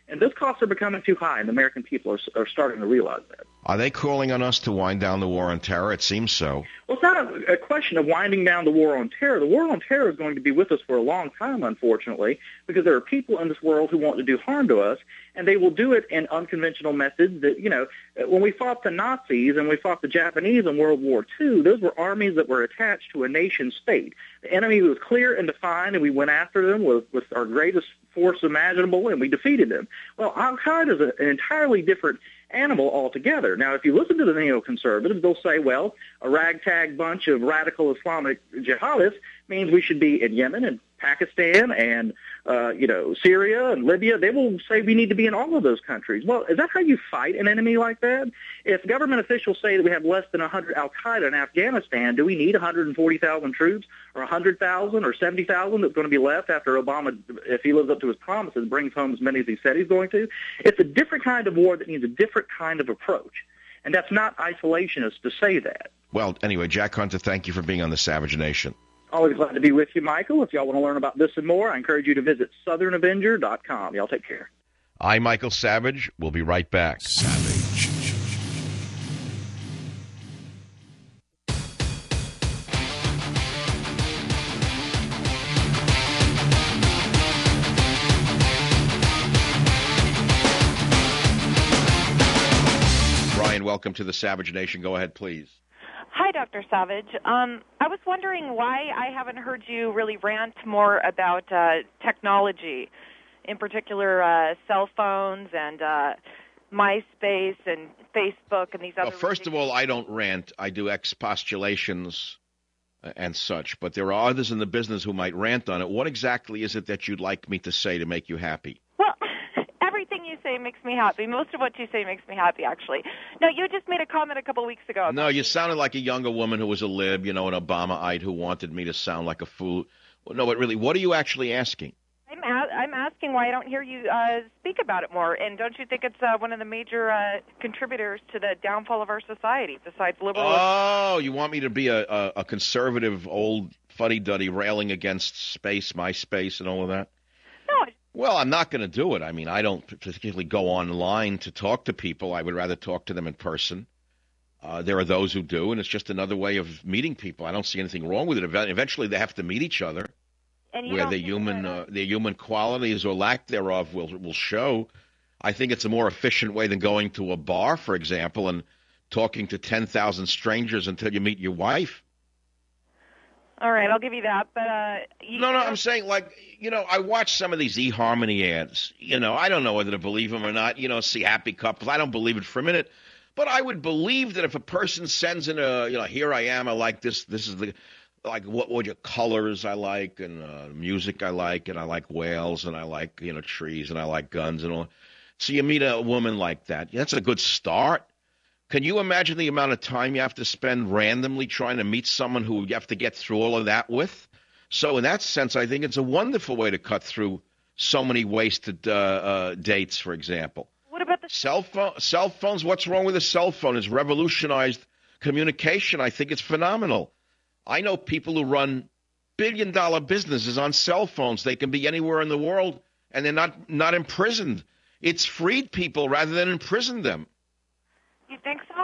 And those costs are becoming too high, and the American people are, are starting to realize that. Are they calling on us to wind down the war on terror? It seems so. Well, it's not a, a question of winding down the war on terror. The war on terror is going to be with us for a long time, unfortunately, because there are people in this world who want to do harm to us, and they will do it in unconventional methods that, you know, when we fought the Nazis and we fought the Japanese in World War Two, those were armies that were attached to a nation state. The enemy was clear and defined, and we went after them with, with our greatest force imaginable, and we defeated them. Well, Al-Qaeda is an entirely different animal altogether. Now, if you listen to the neoconservatives, they'll say, well, a ragtag bunch of radical Islamic jihadists means we should be in Yemen and Pakistan and, uh, you know, Syria and Libya. They will say we need to be in all of those countries. Well, is that how you fight an enemy like that? If government officials say that we have less than one hundred Al-Qaeda in Afghanistan, do we need one hundred forty thousand troops or one hundred thousand or seventy thousand that's going to be left after Obama, if he lives up to his promises, brings home as many as he said he's going to? It's a different kind of war that needs a different kind of approach. And that's not isolationist to say that. Well, anyway, Jack Hunter, thank you for being on the Savage Nation. Always glad to be with you, Michael. If y'all want to learn about this and more, I encourage you to visit southern avenger dot com. Y'all take care. I'm Michael Savage. We'll be right back. Savage. Brian, welcome to the Savage Nation. Go ahead, please. Hi, Doctor Savage. Um, I was wondering why I haven't heard you really rant more about uh, technology, in particular uh, cell phones and uh, MySpace and Facebook and these other... Well, first of all, I don't rant. I do expostulations and such, but there are others in the business who might rant on it. What exactly is it that you'd like me to say to make you happy? Well, everything you say makes me happy. Most of what you say makes me happy, actually. No, you just made a comment a couple weeks ago. No, you sounded like a younger woman who was a lib, you know, an Obamaite who wanted me to sound like a fool. No, but really, what are you actually asking? I'm, a- I'm asking why I don't hear you uh, speak about it more. And don't you think it's uh, one of the major uh, contributors to the downfall of our society, besides liberalism? Oh, you want me to be a, a, a conservative old fuddy-duddy railing against space, MySpace, and all of that? No. Well, I'm not going to do it. I mean, I don't particularly go online to talk to people. I would rather talk to them in person. Uh, there are those who do, and it's just another way of meeting people. I don't see anything wrong with it. Eventually, they have to meet each other, and you where don't their human uh, their human qualities or lack thereof will will show. I think it's a more efficient way than going to a bar, for example, and talking to ten thousand strangers until you meet your wife. All right, I'll give you that. But uh, you no, no, I'm saying, like, you know, I watch some of these eHarmony ads. You know, I don't know whether to believe them or not. You know, see happy couples. I don't believe it for a minute. But I would believe that if a person sends in a, you know, here I am, I like this, this is the, like, what what your colors I like, and uh, music I like, and I like whales, and I like, you know, trees, and I like guns, and all. So you meet a woman like that. That's a good start. Can you imagine the amount of time you have to spend randomly trying to meet someone who you have to get through all of that with? So in that sense, I think it's a wonderful way to cut through so many wasted uh, uh, dates, for example. What about the cell phone? Cell phones, what's wrong with a cell phone? It's revolutionized communication. I think it's phenomenal. I know people who run billion-dollar businesses on cell phones. They can be anywhere in the world, and they're not, not imprisoned. It's freed people rather than imprisoned them. You think so?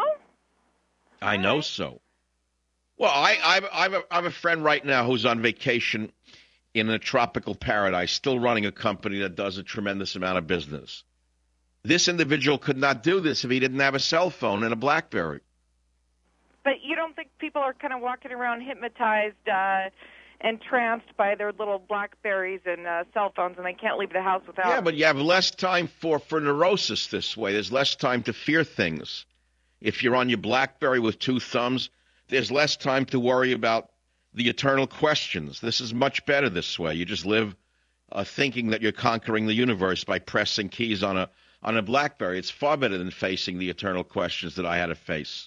I know so. Well, I, I've, I've, a, I have a friend right now who's on vacation in a tropical paradise, still running a company that does a tremendous amount of business. This individual could not do this if he didn't have a cell phone and a BlackBerry. But you don't think people are kind of walking around hypnotized, uh, entranced by their little BlackBerries and uh, cell phones, and they can't leave the house without Yeah, but you have less time for, for neurosis this way. There's less time to fear things. If you're on your BlackBerry with two thumbs, there's less time to worry about the eternal questions. This is much better this way. You just live uh, thinking that you're conquering the universe by pressing keys on a on a BlackBerry. It's far better than facing the eternal questions that I had to face.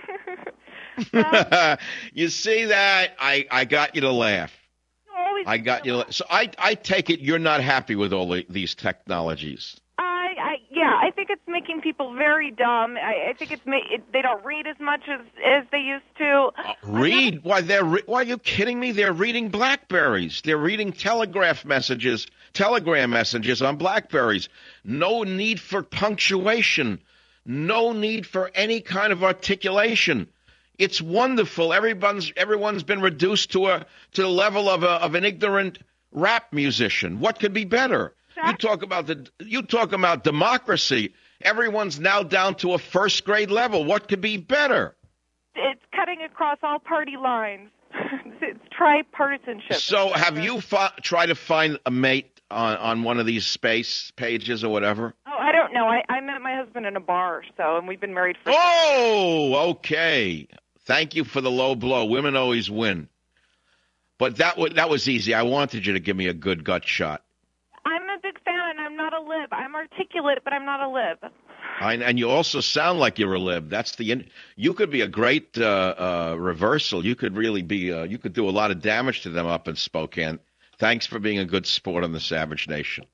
You see that? I, I got you to laugh. I got you to laugh. So I, I take it you're not happy with all the, these technologies. I, I, yeah, I think it's making people very dumb. I, I think it's ma- it, they don't read as much as as they used to. Uh, read? Why they're re- why are you kidding me? They're reading Blackberries. They're reading telegraph messages, telegram messages on Blackberries. No need for punctuation. No need for any kind of articulation. It's wonderful. Everyone's everyone's been reduced to a to the level of a of an ignorant rap musician. What could be better? You talk about the you talk about democracy. Everyone's now down to a first grade level. What could be better? It's cutting across all party lines. It's tripartisanship. So, have you fi- tried to find a mate on, on one of these space pages or whatever? Oh, I don't know. I, I met my husband in a bar, so and we've been married for. Oh, okay. Thank you for the low blow. Women always win. But that w- that was easy. I wanted you to give me a good gut shot. I'm a big fan, and I'm not a lib. I'm articulate, but I'm not a lib. I, and you also sound like you're a lib. That's the. In- you could be a great uh, uh, reversal. You could really be. Uh, you could do a lot of damage to them up in Spokane. Thanks for being a good sport on the Savage Nation.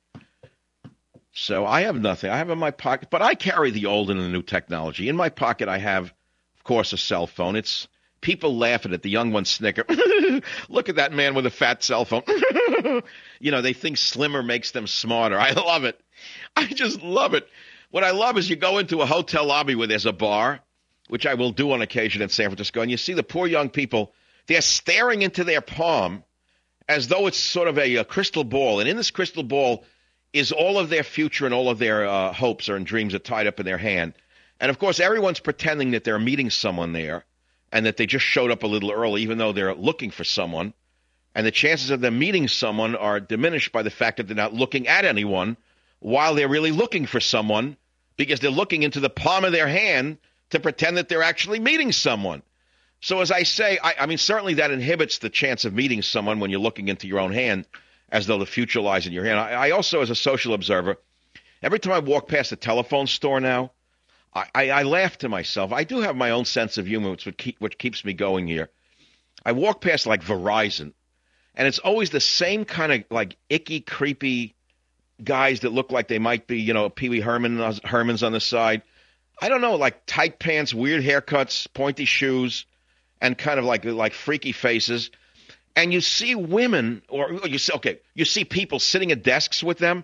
So I have nothing. I have in my pocket, but I carry the old and the new technology. In my pocket, I have, of course, a cell phone. It's people laugh at it. The young ones snicker. Look at that man with a fat cell phone. You know, they think slimmer makes them smarter. I love it. I just love it. What I love is you go into a hotel lobby where there's a bar, which I will do on occasion in San Francisco, and you see the poor young people, they're staring into their palm as though it's sort of a, a crystal ball. And in this crystal ball is all of their future and all of their uh, hopes and dreams are tied up in their hand. And, of course, everyone's pretending that they're meeting someone there and that they just showed up a little early, even though they're looking for someone. And the chances of them meeting someone are diminished by the fact that they're not looking at anyone while they're really looking for someone, because they're looking into the palm of their hand to pretend that they're actually meeting someone. So as I say, I, I mean, certainly that inhibits the chance of meeting someone when you're looking into your own hand as though the future lies in your hand. I, I also, as a social observer, every time I walk past a telephone store now, I, I, I laugh to myself. I do have my own sense of humor, which, would keep, which keeps me going here. I walk past, like, Verizon, and it's always the same kind of, like, icky, creepy guys that look like they might be, you know, Pee Wee Herman, Herman's on the side. I don't know, like tight pants, weird haircuts, pointy shoes, and kind of like like freaky faces. And you see women, or you see, okay, you see people sitting at desks with them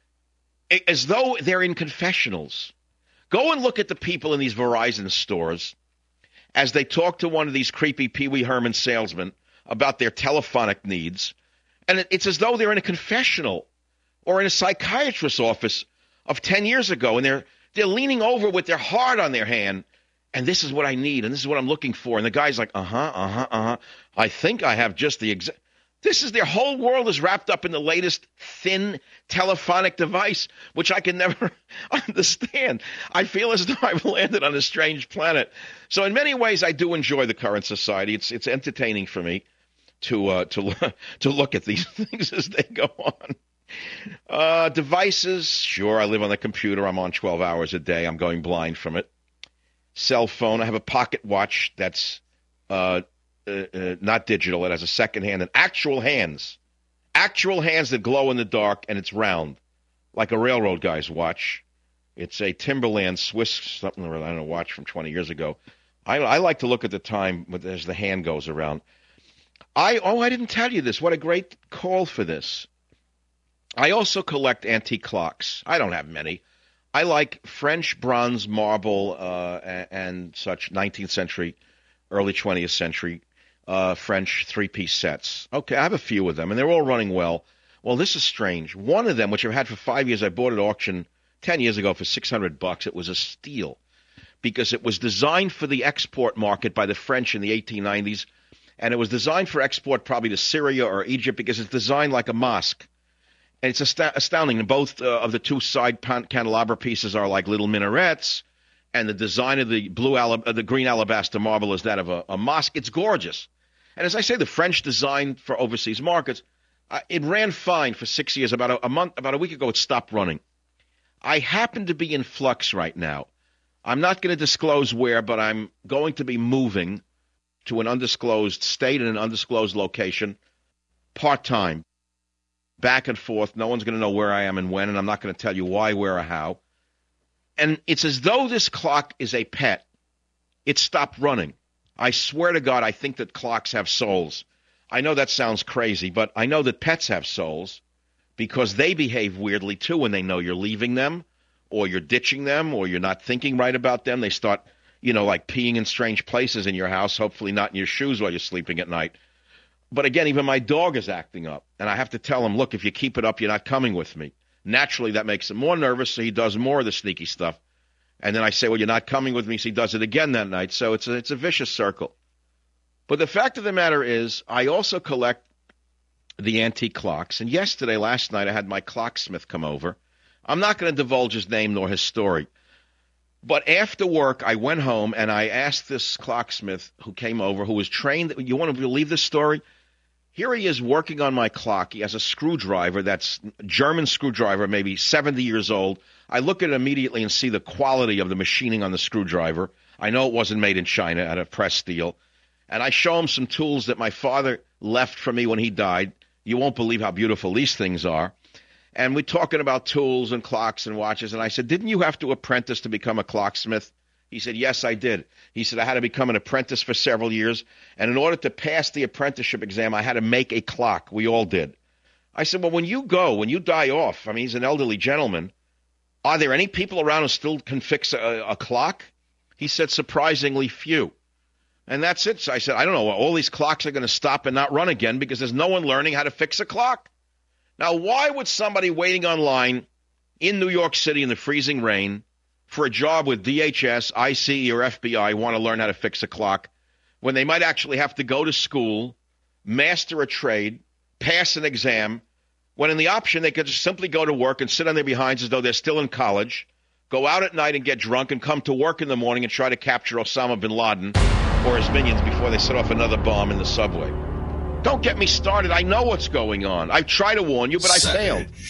as though they're in confessionals. Go and look at the people in these Verizon stores as they talk to one of these creepy Pee Wee Herman salesmen about their telephonic needs. And it, it's as though they're in a confessional or in a psychiatrist's office of ten years ago, and they're they're leaning over with their heart on their hand, and this is what I need, and this is what I'm looking for. And the guy's like, uh-huh, uh-huh, uh-huh. I think I have just the exact... This is their whole world is wrapped up in the latest thin telephonic device, which I can never understand. I feel as though I've landed on a strange planet. So in many ways, I do enjoy the current society. It's it's entertaining for me to uh, to to look at these things as they go on. Uh, devices, sure, I live on the computer. I'm on twelve hours a day. I'm going blind from it. Cell phone, I have a pocket watch that's uh, uh, uh, not digital. It has a second hand and actual hands. Actual hands that glow in the dark, and it's round, like a railroad guy's watch. It's a Timberland Swiss something, I don't know, watch from twenty years ago. I, I like to look at the time as the hand goes around. I Oh, I didn't tell you this. What a great call for this. I also collect antique clocks. I don't have many. I like French bronze, marble, uh, and, and such nineteenth century, early twentieth century uh, French three-piece sets. Okay, I have a few of them, and they're all running well. Well, this is strange. One of them, which I've had for five years, I bought at auction ten years ago for six hundred bucks. It was a steal because it was designed for the export market by the French in the eighteen nineties, and it was designed for export probably to Syria or Egypt because it's designed like a mosque. And it's ast- astounding. Both uh, of the two side pan- candelabra pieces are like little minarets, and the design of the blue alab- uh, the green alabaster marble is that of a, a mosque. It's gorgeous. And as I say, the French design for overseas markets, uh, it ran fine for six years. About a, a month, about a week ago, it stopped running. I happen to be in flux right now. I'm not going to disclose where, but I'm going to be moving to an undisclosed state in an undisclosed location, part-time. Back and forth. No one's going to know where I am and when, and I'm not going to tell you why, where, or how. And it's as though this clock is a pet. It stopped running. I swear to God, I think that clocks have souls. I know that sounds crazy, but I know that pets have souls because they behave weirdly too when they know you're leaving them or you're ditching them or you're not thinking right about them. They start, you know, like peeing in strange places in your house, hopefully not in your shoes while you're sleeping at night. But again, even my dog is acting up, and I have to tell him, look, if you keep it up, you're not coming with me. Naturally, that makes him more nervous, so he does more of the sneaky stuff. And then I say, well, you're not coming with me, so he does it again that night. So it's a, it's a vicious circle. But the fact of the matter is, I also collect the antique clocks. And yesterday, last night, I had my clocksmith come over. I'm not going to divulge his name nor his story. But after work, I went home, and I asked this clocksmith who came over, who was trained. You want to believe this story? Here he is working on my clock. He has a screwdriver that's German screwdriver, maybe seventy years old. I look at it immediately and see the quality of the machining on the screwdriver. I know it wasn't made in China out of pressed steel. And I show him some tools that my father left for me when he died. You won't believe how beautiful these things are. And we're talking about tools and clocks and watches. And I said, didn't you have to apprentice to become a clocksmith? He said, yes, I did. He said, I had to become an apprentice for several years. And in order to pass the apprenticeship exam, I had to make a clock. We all did. I said, well, when you go, when you die off, I mean, he's an elderly gentleman, are there any people around who still can fix a, a clock? He said, surprisingly few. And that's it. So I said, I don't know. All these clocks are going to stop and not run again because there's no one learning how to fix a clock. Now, why would somebody waiting online in New York City in the freezing rain for a job with D H S, I C E, or F B I want to learn how to fix a clock when they might actually have to go to school, master a trade, pass an exam, when in the option they could just simply go to work and sit on their behinds as though they're still in college, go out at night and get drunk and come to work in the morning and try to capture Osama bin Laden or his minions before they set off another bomb in the subway. Don't get me started. I know what's going on. I've tried to warn you, but I failed.